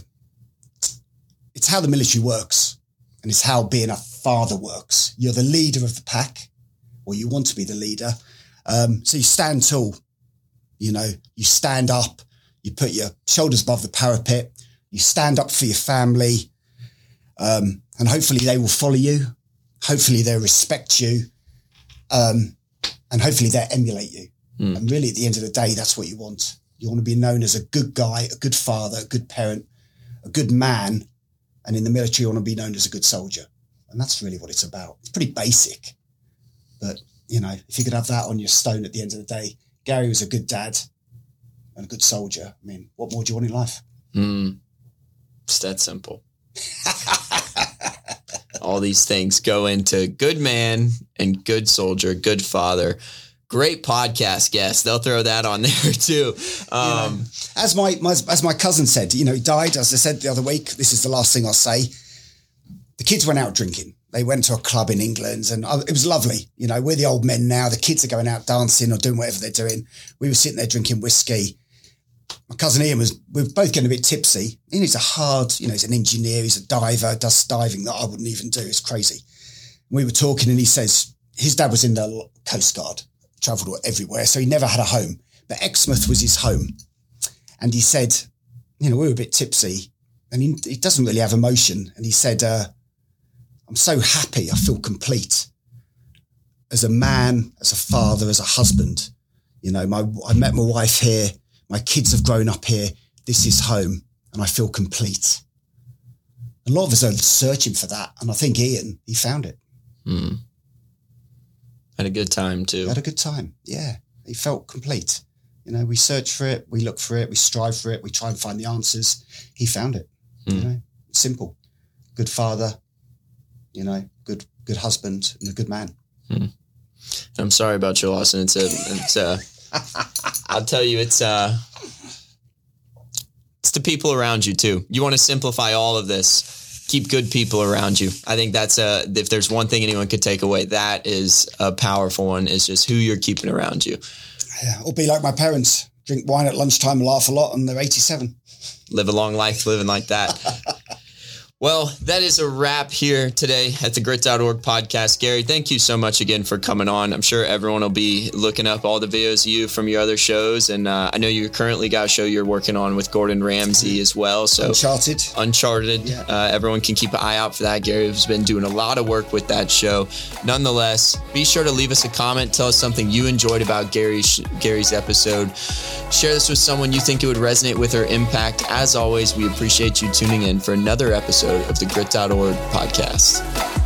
It's how the military works, and it's how being a father works. You're the leader of the pack, or you want to be the leader. So you stand tall, you know, you stand up, you put your shoulders above the parapet, you stand up for your family, and hopefully they will follow you. Hopefully they'll respect you, and hopefully they'll emulate you. And really at the end of the day, that's what you want. You want to be known as a good guy, a good father, a good parent, a good man. And in the military, you want to be known as a good soldier. And that's really what it's about. It's pretty basic. But, you know, if you could have that on your stone at the end of the day, Gary was a good dad and a good soldier. I mean, what more do you want in life? It's that simple. All these things go into good man and good soldier, good father. Great podcast guest. They'll throw that on there too. As my cousin said, you know, he died, as I said the other week, this is the last thing I'll say. The kids went out drinking. They went to a club in England and it was lovely. You know, we're the old men now. The kids are going out dancing or doing whatever they're doing. We were sitting there drinking whiskey. My cousin Ian we were both getting a bit tipsy. He's he's an engineer. He's a diver, does diving that I wouldn't even do. It's crazy. We were talking and he says his dad was in the Coast Guard. Travelled everywhere, so he never had a home. But Exmouth was his home. And he said, you know, we were a bit tipsy, and he doesn't really have emotion. And he said, I'm so happy, I feel complete. As a man, as a father, as a husband. You know, I met my wife here, my kids have grown up here, this is home, and I feel complete. A lot of us are searching for that, and I think Ian, he found it. Had a good time too. Had a good time. Yeah. He felt complete. You know, we search for it. We look for it. We strive for it. We try and find the answers. He found it. You know, simple. Good father, you know, good husband and a good man. I'm sorry about your loss. And I'll tell you, it's the people around you too. You want to simplify all of this. Keep good people around you. I think that's if there's one thing anyone could take away, that is a powerful one, is just who you're keeping around you. Yeah, or be like my parents, drink wine at lunchtime, laugh a lot, and they're 87. Live a long life living like that. Well, that is a wrap here today at the Grit.org podcast. Gary, thank you so much again for coming on. I'm sure everyone will be looking up all the videos of you from your other shows. And I know you currently got a show you're working on with Gordon Ramsay as well. So Uncharted. Yeah. Everyone can keep an eye out for that. Gary has been doing a lot of work with that show. Nonetheless, be sure to leave us a comment. Tell us something you enjoyed about Gary's episode. Share this with someone you think it would resonate with or impact. As always, we appreciate you tuning in for another episode episode of the Grit.org podcast.